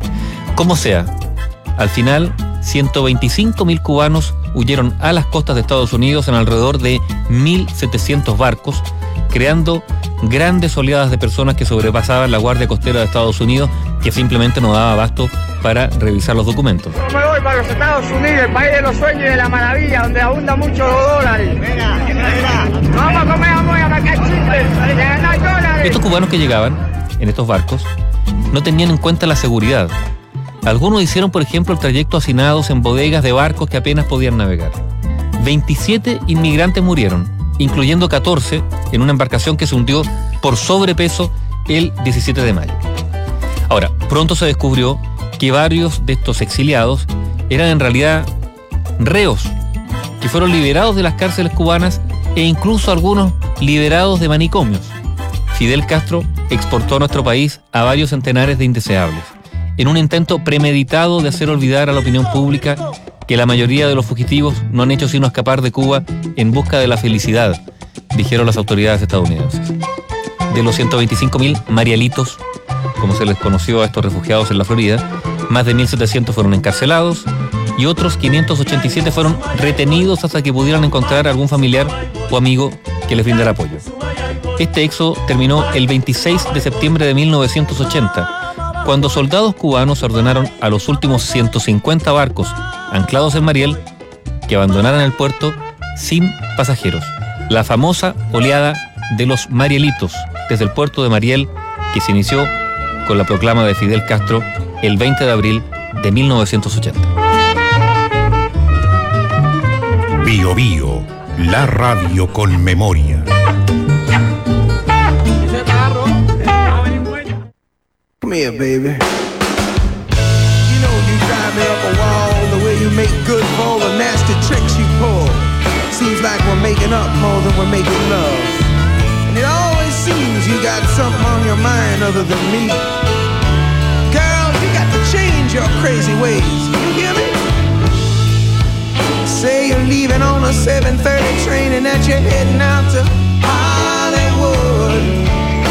[SPEAKER 23] Como sea, al final ciento veinticinco mil cubanos huyeron a las costas de Estados Unidos en alrededor de mil setecientos barcos, creando grandes oleadas de personas que sobrepasaban la Guardia Costera de Estados Unidos, que simplemente no daba abasto para revisar los documentos.
[SPEAKER 5] Yo me voy para los Estados Unidos, el país de los sueños y de la maravilla, donde abundan mucho los dólares. Mira, mira. Vamos a comer, vamos a sacar chistes, de ganar dólares.
[SPEAKER 23] Estos cubanos que llegaban en estos barcos no tenían en cuenta la seguridad. Algunos hicieron, por ejemplo, el trayecto hacinados en bodegas de barcos que apenas podían navegar. veintisiete inmigrantes murieron, incluyendo catorce en una embarcación que se hundió por sobrepeso el diecisiete de mayo. Ahora, pronto se descubrió que varios de estos exiliados eran en realidad reos, que fueron liberados de las cárceles cubanas e incluso algunos liberados de manicomios. Fidel Castro exportó a nuestro país a varios centenares de indeseables, en un intento premeditado de hacer olvidar a la opinión pública que la mayoría de los fugitivos no han hecho sino escapar de Cuba en busca de la felicidad, dijeron las autoridades estadounidenses. De los ciento veinticinco mil marielitos, como se les conoció a estos refugiados en la Florida, más de mil setecientos fueron encarcelados y otros quinientos ochenta y siete fueron retenidos hasta que pudieran encontrar algún familiar o amigo que les brindara apoyo. Este éxodo terminó el veintiséis de septiembre de mil novecientos ochenta, cuando soldados cubanos ordenaron a los últimos ciento cincuenta barcos anclados en Mariel que abandonaran el puerto sin pasajeros. La famosa oleada de los Marielitos desde el puerto de Mariel, que se inició con la proclama de Fidel Castro el veinte de abril de mil novecientos ochenta.
[SPEAKER 4] Bio Bio, la radio con memoria.
[SPEAKER 8] Come here, baby. You know you drive me up a wall, the way you make good for all the nasty tricks you pull. Seems like we're making up more than we're making love. And it always seems you got something on your mind other than me. Girl, you got to change your crazy ways. You hear me? Say you're leaving on a seven thirty train and that you're heading out to Hollywood.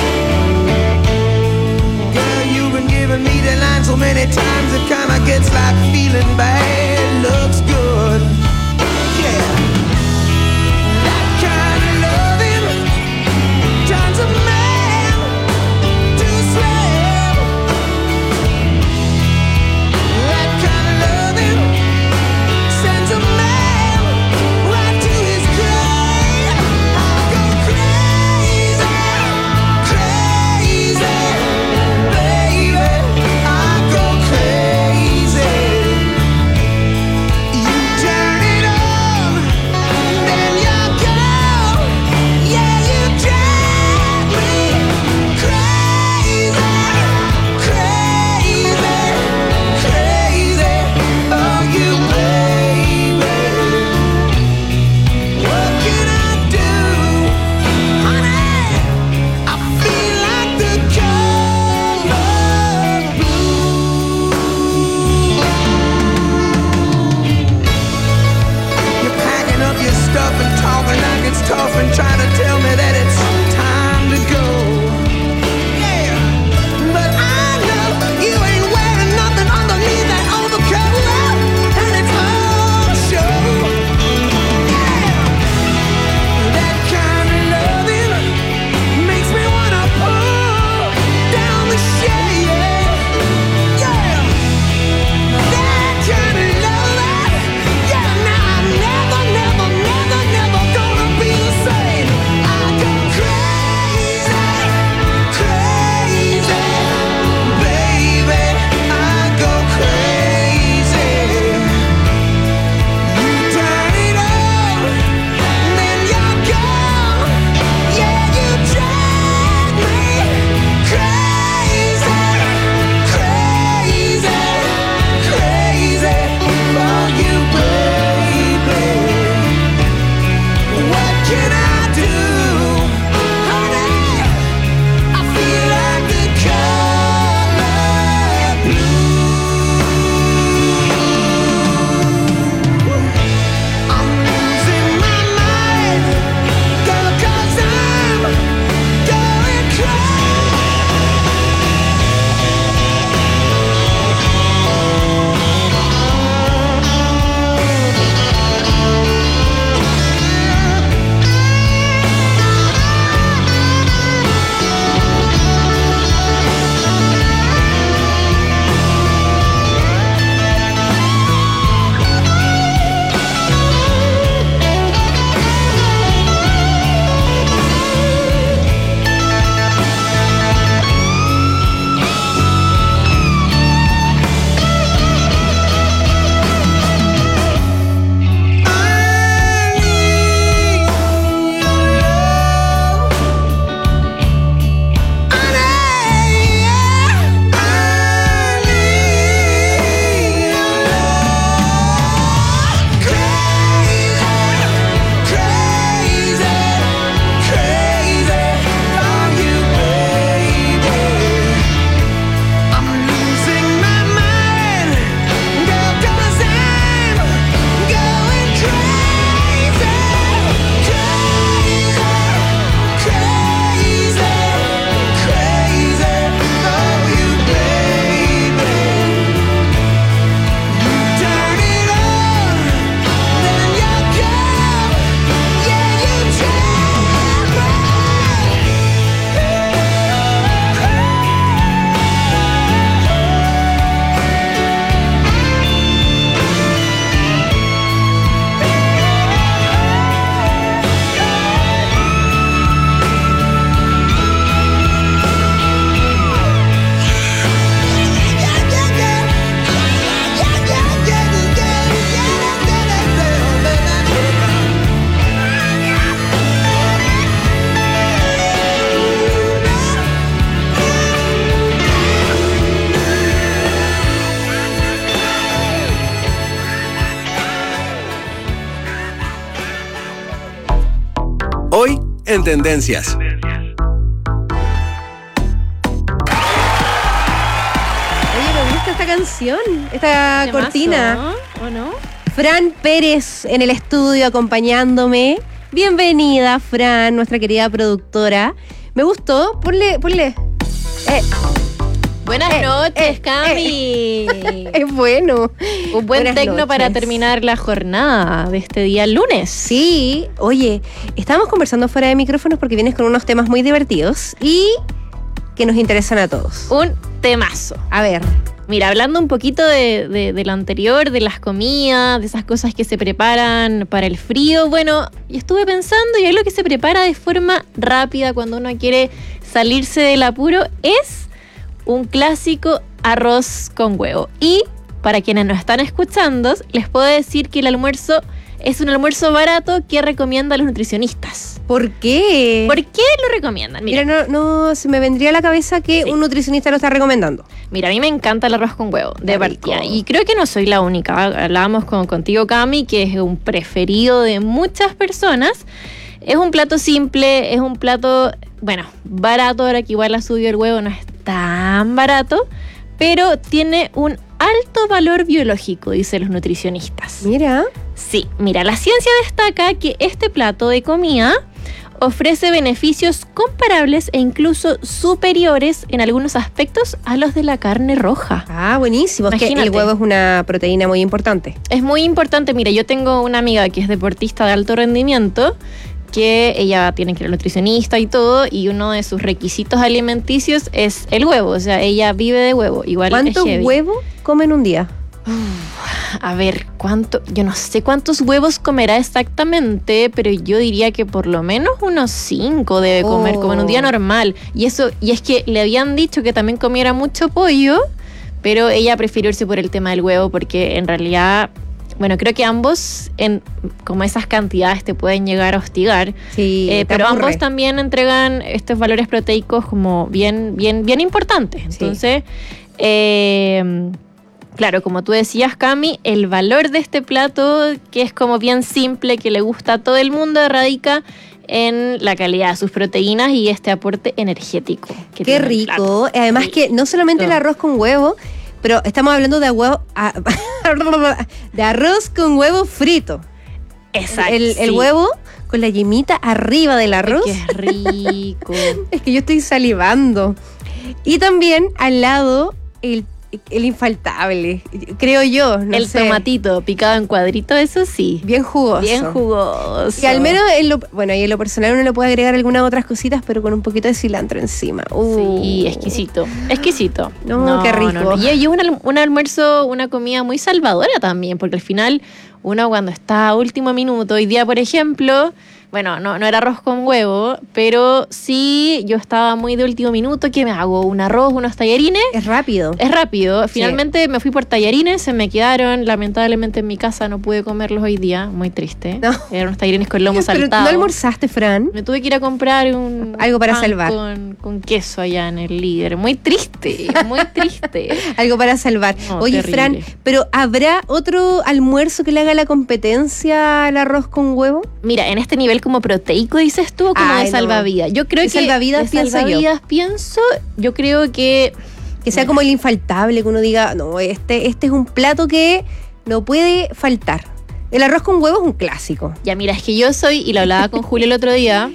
[SPEAKER 8] Giving me the line so many times it kinda gets like feeling bad looks good. Yeah, that kind of loving turns a man to a slave. That kind of loving sends a man right to his grave. I go crazy, crazy.
[SPEAKER 13] en Tendencias.
[SPEAKER 2] Oye, me gusta esta canción, esta
[SPEAKER 11] ¿Qué
[SPEAKER 2] cortina.
[SPEAKER 11] mazo, ¿o no?
[SPEAKER 2] Fran Pérez en el estudio acompañándome. Bienvenida, Fran, nuestra querida productora. Me gustó. Ponle, ponle. Eh.
[SPEAKER 11] Buenas
[SPEAKER 2] Eh,
[SPEAKER 11] noches,
[SPEAKER 2] eh,
[SPEAKER 11] Cami.
[SPEAKER 2] Es bueno.
[SPEAKER 11] Un buen
[SPEAKER 2] Buenas
[SPEAKER 11] tecno
[SPEAKER 2] noches.
[SPEAKER 11] para terminar la jornada de este día lunes.
[SPEAKER 2] Sí, oye, estábamos conversando fuera de micrófonos porque vienes con unos temas muy divertidos y que nos interesan a todos.
[SPEAKER 11] Un temazo.
[SPEAKER 2] A ver.
[SPEAKER 11] Mira, hablando un poquito de, de, de lo anterior, de las comidas, de esas cosas que se preparan para el frío, bueno, y estuve pensando y algo que se prepara de forma rápida cuando uno quiere salirse del apuro es un clásico arroz con huevo. Y para quienes nos están escuchando, les puedo decir que el almuerzo es un almuerzo barato que recomiendan los nutricionistas.
[SPEAKER 2] ¿Por qué?
[SPEAKER 11] ¿Por qué lo recomiendan?
[SPEAKER 2] Mira, Mira no, no se me vendría a la cabeza que sí. un nutricionista lo está recomendando.
[SPEAKER 11] Mira, a mí me encanta el arroz con huevo, de
[SPEAKER 2] Qué
[SPEAKER 11] partida.
[SPEAKER 2] rico.
[SPEAKER 11] Y creo que no soy la única. Hablábamos con, contigo, Cami, que es un preferido de muchas personas. Es un plato simple, es un plato, bueno, barato, ahora que igual ha subido el huevo, no es tan barato, pero tiene un alto valor biológico, dicen los nutricionistas.
[SPEAKER 2] Mira.
[SPEAKER 11] Sí, mira, la ciencia destaca que este plato de comida ofrece beneficios comparables e incluso superiores en algunos aspectos a los de la carne roja.
[SPEAKER 2] Ah, buenísimo. Es que el huevo es una proteína muy importante.
[SPEAKER 11] Es muy importante. Mira, yo tengo una amiga que es deportista de alto rendimiento, que ella tiene que ir al nutricionista y todo, y uno de sus requisitos alimenticios es el huevo. O sea, ella vive de huevo. Igual
[SPEAKER 2] ¿Cuántos huevos comen un día?
[SPEAKER 11] Uf, a ver, ¿cuánto? Yo no sé cuántos huevos comerá exactamente, pero yo diría que por lo menos unos cinco debe comer,
[SPEAKER 2] oh.
[SPEAKER 11] como en un día normal. Y eso, y es que le habían dicho que también comiera mucho pollo, pero ella prefirió irse por el tema del huevo porque en realidad, bueno, creo que ambos, en como esas cantidades, te pueden llegar a hostigar.
[SPEAKER 2] Sí,
[SPEAKER 11] eh, pero
[SPEAKER 2] aburre.
[SPEAKER 11] ambos también entregan estos valores proteicos como bien, bien, bien importantes. Entonces, sí. eh, claro, como tú decías, Cami, el valor de este plato, que es como bien simple, que le gusta a todo el mundo, radica en la calidad de sus proteínas y este aporte energético. Que
[SPEAKER 2] Qué rico. Además sí. que no solamente el arroz con huevo, pero estamos hablando de huevo, de arroz con huevo frito.
[SPEAKER 11] Exacto.
[SPEAKER 2] El, el
[SPEAKER 11] sí.
[SPEAKER 2] huevo con la yemita arriba del arroz.
[SPEAKER 11] Qué rico.
[SPEAKER 2] Es que yo estoy salivando. Y también al lado el El infaltable, creo yo. No
[SPEAKER 11] el
[SPEAKER 2] sé.
[SPEAKER 11] tomatito picado en cuadrito, eso sí.
[SPEAKER 2] Bien jugoso.
[SPEAKER 11] Bien jugoso.
[SPEAKER 2] Y al menos, en lo, bueno, y en lo personal uno le puede agregar algunas otras cositas, pero con un poquito de cilantro encima. Uh.
[SPEAKER 11] Sí, exquisito. Exquisito.
[SPEAKER 2] No, no qué rico.
[SPEAKER 11] No, no. Y, y un, un almuerzo, una comida muy salvadora también, porque al final uno cuando está a último minuto, hoy día, por ejemplo, bueno, no, no era arroz con huevo, pero sí yo estaba muy de último minuto, ¿qué me hago? ¿Un arroz, unos tallarines?
[SPEAKER 2] Es rápido.
[SPEAKER 11] Es rápido. Finalmente sí. me fui por tallarines, se me quedaron, lamentablemente en mi casa no pude comerlos hoy día, muy triste. No. Eran unos tallarines con lomo
[SPEAKER 2] pero
[SPEAKER 11] saltado.
[SPEAKER 2] ¿No almorzaste, Fran?
[SPEAKER 11] Me tuve que ir a comprar un
[SPEAKER 2] algo para
[SPEAKER 11] pan
[SPEAKER 2] salvar.
[SPEAKER 11] Con, con queso allá en el Líder. Muy triste, muy triste.
[SPEAKER 2] Algo para salvar.
[SPEAKER 11] No,
[SPEAKER 2] Oye,
[SPEAKER 11] terrible.
[SPEAKER 2] Fran, ¿pero habrá otro almuerzo que le haga la competencia al arroz con huevo?
[SPEAKER 11] Mira, en este nivel como proteico, dices tú, o como
[SPEAKER 2] Ay,
[SPEAKER 11] de salvavidas.
[SPEAKER 2] No.
[SPEAKER 11] Yo creo
[SPEAKER 2] de
[SPEAKER 11] que
[SPEAKER 2] salvavidas,
[SPEAKER 11] de
[SPEAKER 2] pienso
[SPEAKER 11] salvavidas
[SPEAKER 2] yo.
[SPEAKER 11] pienso, yo creo que
[SPEAKER 2] que sea como el infaltable, que uno diga, no, este, este es un plato que no puede faltar. El arroz con huevo es un clásico.
[SPEAKER 11] Ya, mira, es que yo soy, y lo hablaba con Julio el otro día,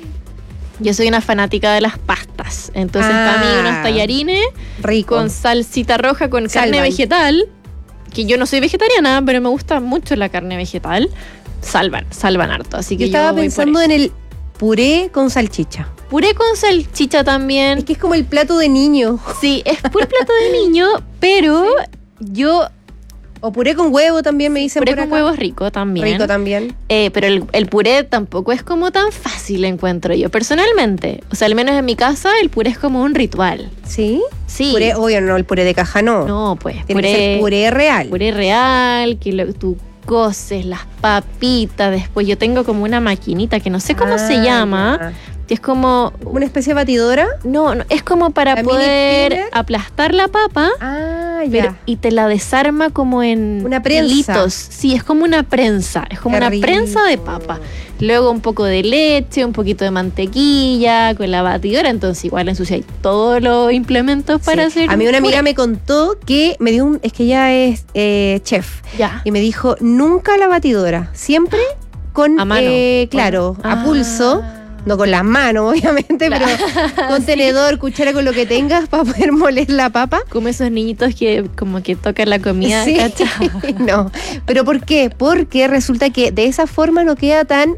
[SPEAKER 11] yo soy una fanática de las pastas. Entonces,
[SPEAKER 2] ah,
[SPEAKER 11] para mí, unos tallarines
[SPEAKER 2] rico.
[SPEAKER 11] Con salsita roja, con
[SPEAKER 2] Salvan.
[SPEAKER 11] carne vegetal, que yo no soy vegetariana, pero me gusta mucho la carne vegetal, salvan, salvan harto. Así que
[SPEAKER 2] yo estaba
[SPEAKER 11] yo voy
[SPEAKER 2] pensando
[SPEAKER 11] por
[SPEAKER 2] en el puré con salchicha.
[SPEAKER 11] Puré con salchicha también.
[SPEAKER 2] Es que es como el plato de niño.
[SPEAKER 11] Sí, es puro plato de niño, pero sí. yo...
[SPEAKER 2] O puré con huevo también me dicen
[SPEAKER 11] puré
[SPEAKER 2] por acá.
[SPEAKER 11] Puré con huevo es rico también.
[SPEAKER 2] Rico también.
[SPEAKER 11] Eh, pero el, el puré tampoco es como tan fácil, encuentro yo, personalmente. O sea, al menos en mi casa, el puré es como un ritual.
[SPEAKER 2] ¿Sí?
[SPEAKER 11] Sí.
[SPEAKER 2] Puré, obvio, no, el puré de caja no.
[SPEAKER 11] No, pues.
[SPEAKER 2] Tiene
[SPEAKER 11] puré,
[SPEAKER 2] que ser puré real.
[SPEAKER 11] Puré real, que lo, tú coces las papitas, después yo tengo como una maquinita que no sé cómo
[SPEAKER 2] ah,
[SPEAKER 11] se llama.
[SPEAKER 2] Ya.
[SPEAKER 11] Que es como...
[SPEAKER 2] ¿Una especie de batidora?
[SPEAKER 11] No, no es como para
[SPEAKER 2] ¿La
[SPEAKER 11] poder
[SPEAKER 2] mini spinner?
[SPEAKER 11] aplastar la papa
[SPEAKER 2] ah,
[SPEAKER 11] pero,
[SPEAKER 2] ya.
[SPEAKER 11] y te la desarma como en
[SPEAKER 2] Una prensa.
[SPEAKER 11] hilitos. Sí, es como una prensa, es como
[SPEAKER 2] Qué
[SPEAKER 11] una
[SPEAKER 2] rico.
[SPEAKER 11] prensa de papa. Luego un poco de leche, un poquito de mantequilla, con la batidora, entonces igual ensucia todos los implementos para
[SPEAKER 2] Sí.
[SPEAKER 11] hacer.
[SPEAKER 2] A mí una amiga
[SPEAKER 11] puré.
[SPEAKER 2] me contó que me dio un, es que ella es eh, chef,
[SPEAKER 11] Ya.
[SPEAKER 2] y me dijo nunca la batidora, siempre con,
[SPEAKER 11] A mano.
[SPEAKER 2] eh, claro,
[SPEAKER 11] Con-
[SPEAKER 2] a
[SPEAKER 11] Ah.
[SPEAKER 2] pulso, no con las manos obviamente,
[SPEAKER 11] Claro.
[SPEAKER 2] pero con tenedor, cuchara, con lo que tengas para poder moler la papa.
[SPEAKER 11] Como esos niñitos que como que tocan la comida,
[SPEAKER 2] Sí.
[SPEAKER 11] ¿cachai?
[SPEAKER 2] No, pero ¿por qué? Porque resulta que de esa forma no queda tan...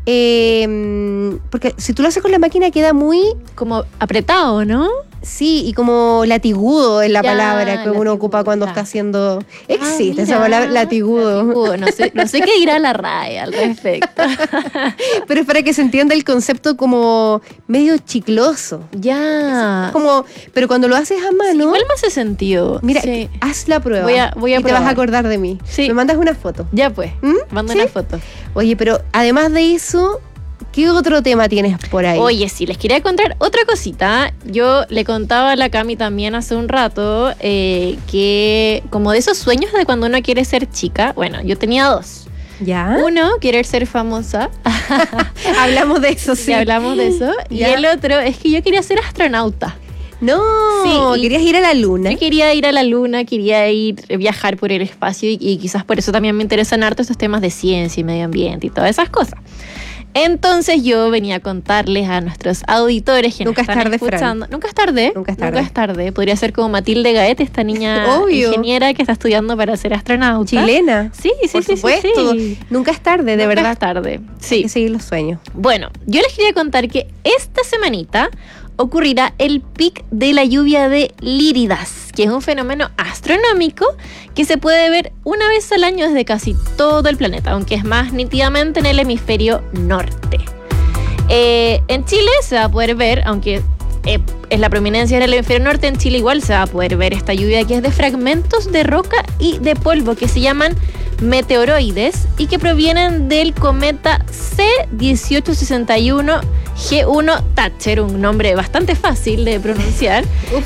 [SPEAKER 2] eh, porque si tú lo haces con la máquina queda muy...
[SPEAKER 11] Como apretado, ¿no?
[SPEAKER 2] Sí, y como latigudo es la
[SPEAKER 11] Ya,
[SPEAKER 2] palabra que uno
[SPEAKER 11] latigudo,
[SPEAKER 2] ocupa cuando
[SPEAKER 11] ya.
[SPEAKER 2] está haciendo... Existe
[SPEAKER 11] Ah,
[SPEAKER 2] esa
[SPEAKER 11] mira,
[SPEAKER 2] palabra, latigudo.
[SPEAKER 11] latigudo. No sé, no sé qué dirá la R A E al respecto.
[SPEAKER 2] Pero es para que se entienda el concepto como medio chicloso.
[SPEAKER 11] Ya.
[SPEAKER 2] Como, pero cuando lo haces a mano...
[SPEAKER 11] Igual me hace sentido.
[SPEAKER 2] Mira,
[SPEAKER 11] Sí.
[SPEAKER 2] haz la prueba.
[SPEAKER 11] Voy a- voy a
[SPEAKER 2] y te vas a
[SPEAKER 11] probar.
[SPEAKER 2] acordar de mí.
[SPEAKER 11] Sí.
[SPEAKER 2] Me mandas una foto.
[SPEAKER 11] Ya pues,
[SPEAKER 2] ¿Mm?
[SPEAKER 11] manda
[SPEAKER 2] ¿Sí?
[SPEAKER 11] una foto.
[SPEAKER 2] Oye, pero además de eso, ¿qué otro tema tienes por ahí?
[SPEAKER 11] Oye, sí, les quería contar otra cosita. Yo le contaba a la Cami también hace un rato eh, que como de esos sueños de cuando uno quiere ser chica, bueno, yo tenía dos.
[SPEAKER 2] ¿Ya?
[SPEAKER 11] Uno, querer ser famosa.
[SPEAKER 2] Hablamos de eso, sí.
[SPEAKER 11] Sí, hablamos de eso. Y
[SPEAKER 2] Ya.
[SPEAKER 11] el otro es que yo quería ser astronauta.
[SPEAKER 2] No,
[SPEAKER 11] Sí, y-
[SPEAKER 2] querías ir a la luna.
[SPEAKER 11] Yo quería ir a la luna, quería ir viajar por el espacio y, y quizás por eso también me interesan harto estos temas de ciencia y medio ambiente y todas esas cosas. Entonces yo venía a contarles a nuestros auditores que
[SPEAKER 2] Nunca
[SPEAKER 11] nos
[SPEAKER 2] es
[SPEAKER 11] están
[SPEAKER 2] tarde, Fran.
[SPEAKER 11] escuchando. Nunca es tarde.
[SPEAKER 2] Nunca es tarde.
[SPEAKER 11] Nunca es tarde. Podría ser como Matilde Gaet, esta niña
[SPEAKER 2] Obvio.
[SPEAKER 11] ingeniera que está estudiando para ser astronauta.
[SPEAKER 2] Chilena.
[SPEAKER 11] Sí, sí,
[SPEAKER 2] Por
[SPEAKER 11] sí, sí,
[SPEAKER 2] supuesto.
[SPEAKER 11] sí.
[SPEAKER 2] Nunca es tarde, de
[SPEAKER 11] Nunca
[SPEAKER 2] verdad.
[SPEAKER 11] es tarde.
[SPEAKER 2] Hay
[SPEAKER 11] Sí.
[SPEAKER 2] que seguir los sueños.
[SPEAKER 11] Bueno, yo les quería contar que esta semanita ocurrirá el pic de la lluvia de Líridas, que es un fenómeno astronómico que se puede ver una vez al año desde casi todo el planeta, aunque es más nítidamente en el hemisferio norte. Eh, en Chile se va a poder ver, aunque eh, es la prominencia en el hemisferio norte, en Chile igual se va a poder ver esta lluvia que es de fragmentos de roca y de polvo que se llaman meteoroides y que provienen del cometa C dieciocho sesenta y uno G uno Thatcher, un nombre bastante fácil de pronunciar,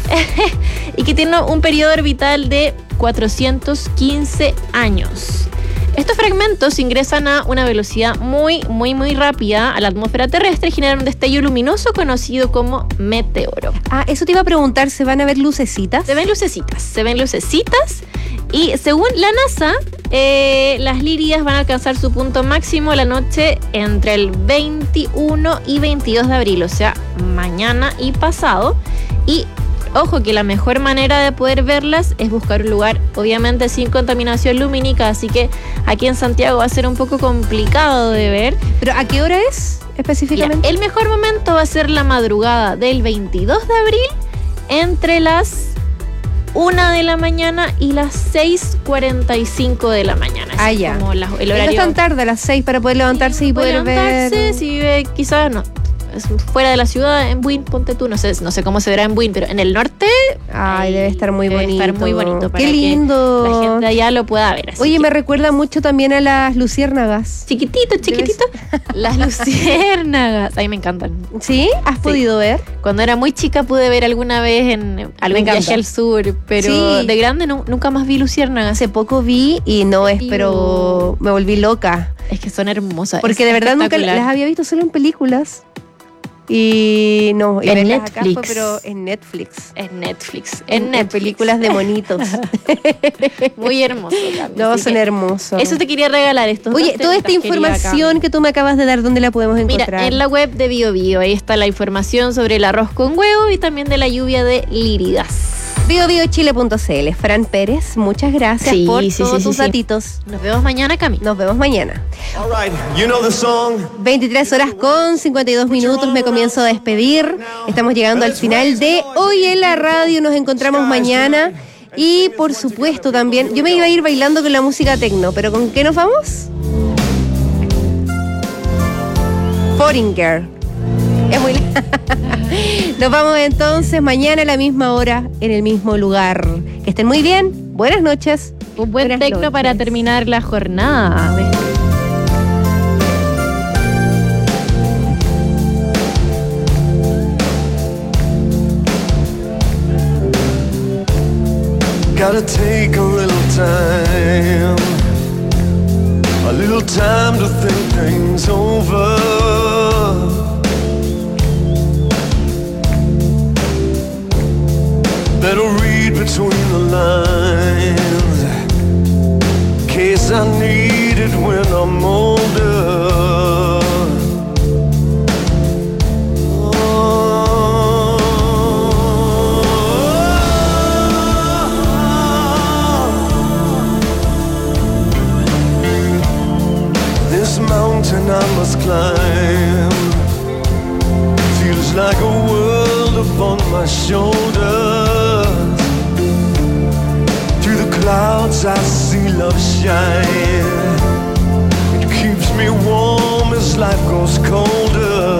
[SPEAKER 11] y que tiene un periodo orbital de cuatrocientos quince años. Estos fragmentos ingresan a una velocidad muy, muy, muy rápida a la atmósfera terrestre y generan un destello luminoso conocido como meteoro.
[SPEAKER 2] Ah, eso te iba a preguntar, ¿se van a ver lucecitas?
[SPEAKER 11] Se ven lucecitas, se ven lucecitas y según la NASA, eh, las Líridas van a alcanzar su punto máximo la noche entre el veintiuno y veintidós de abril, o sea, mañana y pasado. Y ojo que la mejor manera de poder verlas es buscar un lugar obviamente sin contaminación lumínica, así que aquí en Santiago va a ser un poco complicado de ver.
[SPEAKER 2] ¿Pero a qué hora es específicamente?
[SPEAKER 11] Ya, el mejor momento va a ser la madrugada del veintidós de abril entre las una de la mañana y las seis cuarenta y cinco de la mañana. Ese
[SPEAKER 2] Ah,
[SPEAKER 11] es
[SPEAKER 2] ya.
[SPEAKER 11] como la- el
[SPEAKER 2] No
[SPEAKER 11] horario.
[SPEAKER 2] es tan tarde, a las seis, para poder levantarse y
[SPEAKER 11] Puede
[SPEAKER 2] poder
[SPEAKER 11] levantarse,
[SPEAKER 2] ver...
[SPEAKER 11] si vive quizás no, es fuera de la ciudad, en Buin, ponte tú, no sé, no sé cómo se verá en Buin, pero en el norte
[SPEAKER 2] Ay, debe estar muy
[SPEAKER 11] debe
[SPEAKER 2] bonito.
[SPEAKER 11] estar muy bonito para
[SPEAKER 2] Qué
[SPEAKER 11] que
[SPEAKER 2] lindo.
[SPEAKER 11] la gente allá lo pueda ver. así
[SPEAKER 2] Oye,
[SPEAKER 11] que-
[SPEAKER 2] me recuerda mucho también a las luciérnagas.
[SPEAKER 11] Chiquitito, chiquitito. Las luciérnagas. A mí me encantan.
[SPEAKER 2] ¿Sí? ¿Has
[SPEAKER 11] Sí.
[SPEAKER 2] podido ver?
[SPEAKER 11] Cuando era muy chica pude ver alguna vez en algún
[SPEAKER 2] encanta.
[SPEAKER 11] viaje al sur, pero
[SPEAKER 2] Sí.
[SPEAKER 11] de grande nu- nunca más vi luciérnagas.
[SPEAKER 2] Hace poco vi y no es,
[SPEAKER 11] Iu.
[SPEAKER 2] pero me volví loca.
[SPEAKER 11] Es que son hermosas.
[SPEAKER 2] Porque
[SPEAKER 11] es
[SPEAKER 2] de verdad nunca
[SPEAKER 11] espectacular.
[SPEAKER 2] las había visto solo en películas. Y no, y
[SPEAKER 11] En
[SPEAKER 2] verlas acá fue,
[SPEAKER 11] Netflix.
[SPEAKER 2] pero en Netflix.
[SPEAKER 11] En Netflix.
[SPEAKER 2] En,
[SPEAKER 11] En,
[SPEAKER 2] en
[SPEAKER 11] Netflix.
[SPEAKER 2] películas de monitos.
[SPEAKER 11] Muy hermoso también.
[SPEAKER 2] No,
[SPEAKER 11] así
[SPEAKER 2] son
[SPEAKER 11] que
[SPEAKER 2] hermosos.
[SPEAKER 11] Eso te quería regalar estos
[SPEAKER 2] Oye,
[SPEAKER 11] dos
[SPEAKER 2] toda esta
[SPEAKER 11] temitas, querida
[SPEAKER 2] información
[SPEAKER 11] Cami.
[SPEAKER 2] que tú me acabas de dar, ¿dónde la podemos encontrar?
[SPEAKER 11] Mira, en la web de Bio Bio, ahí está la información sobre el arroz con huevo y también de la lluvia de Líridas.
[SPEAKER 2] bio bio chile punto c l. Fran Pérez, muchas gracias
[SPEAKER 11] Sí,
[SPEAKER 2] por
[SPEAKER 11] sí, sí,
[SPEAKER 2] todos
[SPEAKER 11] sí,
[SPEAKER 2] tus
[SPEAKER 11] sí.
[SPEAKER 2] datitos.
[SPEAKER 11] Nos vemos mañana, Cami.
[SPEAKER 2] Nos vemos mañana.
[SPEAKER 21] All right, you know the song.
[SPEAKER 2] veintitrés horas con cincuenta y dos minutos, me comienzo a despedir. Estamos llegando al final de Hoy en la Radio. Nos encontramos mañana. Y por supuesto también, yo me iba a ir bailando con la música tecno, pero ¿con qué nos vamos? Foreigner. Es muy... Nos vamos entonces mañana a la misma hora, en el mismo lugar. Que estén muy bien. Buenas noches.
[SPEAKER 11] Un buen
[SPEAKER 2] Buenas
[SPEAKER 11] tecno
[SPEAKER 2] noches.
[SPEAKER 11] para terminar la jornada.
[SPEAKER 12] Gotta take a little time, a little time to think things over. Better read between the lines, in case I need it when I'm older. Mountain I must climb feels like a world upon my shoulders. Through the clouds I see love shine. It keeps me warm as life goes colder.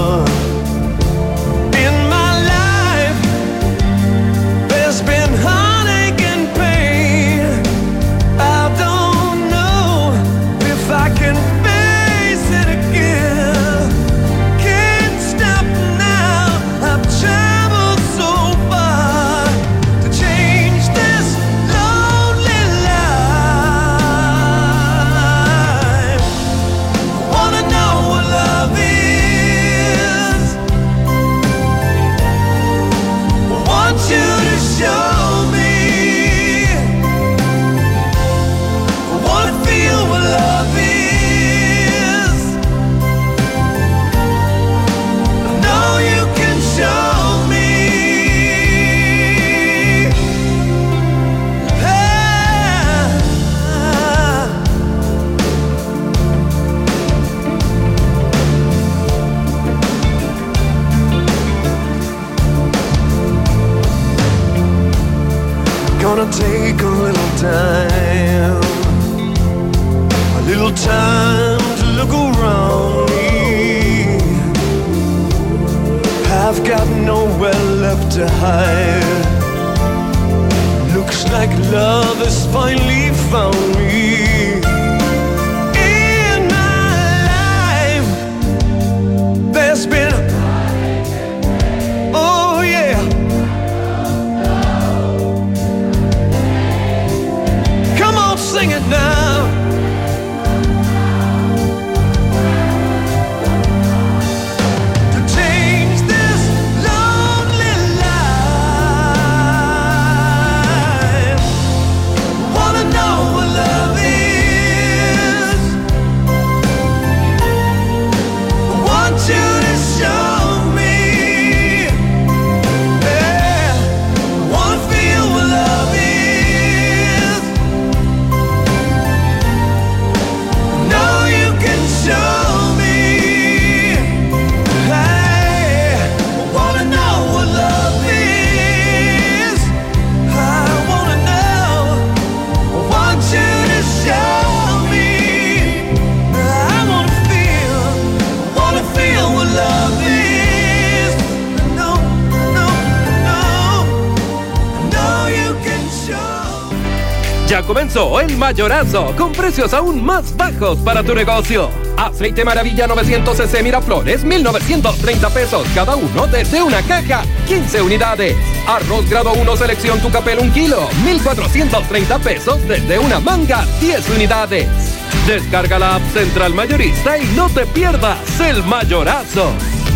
[SPEAKER 12] In my life there's been heartache and pain. I don't know if I can take a little time, a little time to look around me. I've got nowhere left to hide. Looks like love has finally found me. In my life there's been, oh yeah, sing it now. To change this lonely life, wanna know what love is. Want you to show me. Yeah, wanna feel what love is. Show me, hey, I wanna know what love is. I wanna know, I want you to show me. I wanna feel, I wanna feel what love is. No, no, no, no, you can show.
[SPEAKER 15] Ya comenzó el Mayorazo, con precios aún más bajos para tu negocio. Aceite Maravilla novecientos cc Miraflores, mil novecientos treinta pesos cada uno desde una caja, quince unidades. Arroz grado uno selección Tucapel un kilo, mil cuatrocientos treinta pesos desde una manga, diez unidades. Descarga la app Central Mayorista y no te pierdas el Mayorazo.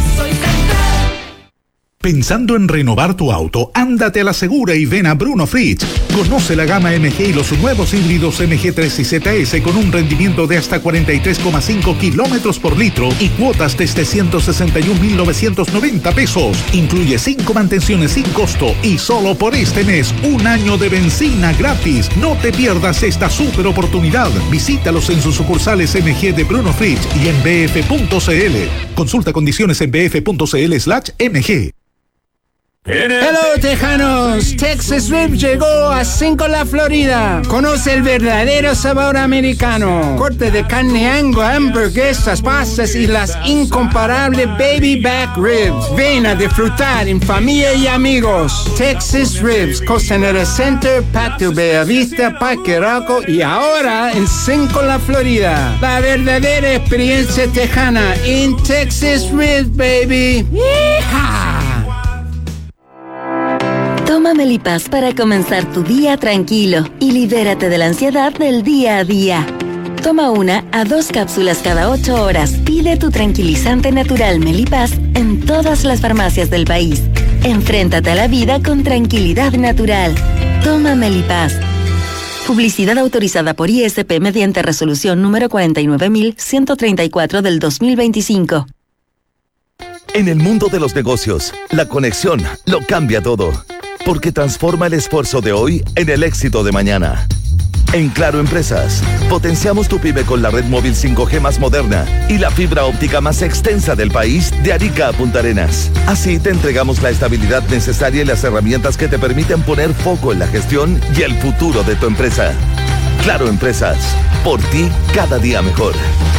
[SPEAKER 4] Pensando en renovar tu auto, ándate a la segura y ven a Bruno Fritz. Conoce la gama M G y los nuevos híbridos M G tres y Z S con un rendimiento de hasta cuarenta y tres coma cinco kilómetros por litro y cuotas desde ciento sesenta y un mil novecientos noventa pesos. Incluye cinco mantenciones sin costo y solo por este mes un año de benzina gratis. No te pierdas esta super oportunidad. Visítalos en sus sucursales M G de Bruno Fritz y en b f punto c l. Consulta condiciones en b f punto c l slash m g.
[SPEAKER 17] Hello Tejanos, Texas Rib llegó a Cinco La Florida. Conoce el verdadero sabor americano. Corte de carne Angus, hamburguesas, pastas y las incomparables baby back ribs. Ven a disfrutar en familia y amigos. Texas Ribs, Costanera Center, Patio Bellavista, Parque Arauco y ahora en Cinco La Florida. La verdadera experiencia tejana en Texas Ribs, baby. ¡Yeehaw!
[SPEAKER 20] Toma Melipaz para comenzar tu día tranquilo y libérate de la ansiedad del día a día. Toma una a dos cápsulas cada ocho horas. Pide tu tranquilizante natural Melipaz en todas las farmacias del país. Enfréntate a la vida con tranquilidad natural. Toma Melipaz. Publicidad autorizada por I S P mediante resolución número cuarenta y nueve mil ciento treinta y cuatro del dos mil veinticinco.
[SPEAKER 3] En el mundo de los negocios, la conexión lo cambia todo, porque transforma el esfuerzo de hoy en el éxito de mañana. En Claro Empresas, potenciamos tu pyme con la red móvil cinco G más moderna y la fibra óptica más extensa del país de Arica a Punta Arenas. Así te entregamos la estabilidad necesaria y las herramientas que te permiten poner foco en la gestión y el futuro de tu empresa. Claro Empresas, por ti cada día mejor.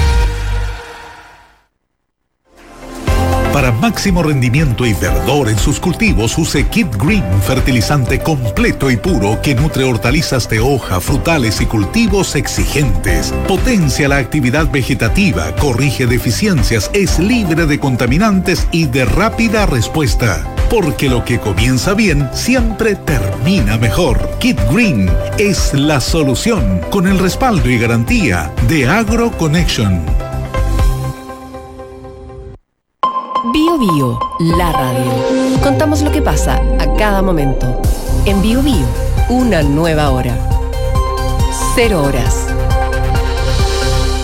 [SPEAKER 4] Para máximo rendimiento y verdor en sus cultivos, use Kid Green, fertilizante completo y puro que nutre hortalizas de hoja, frutales y cultivos exigentes. Potencia la actividad vegetativa, corrige deficiencias, es libre de contaminantes y de rápida respuesta. Porque lo que comienza bien siempre termina mejor. Kid Green es la solución, con el respaldo y garantía de Agro Connection.
[SPEAKER 14] Bio Bio, la radio. Contamos lo que pasa a cada momento. En Bio Bio, una nueva hora. Cero horas.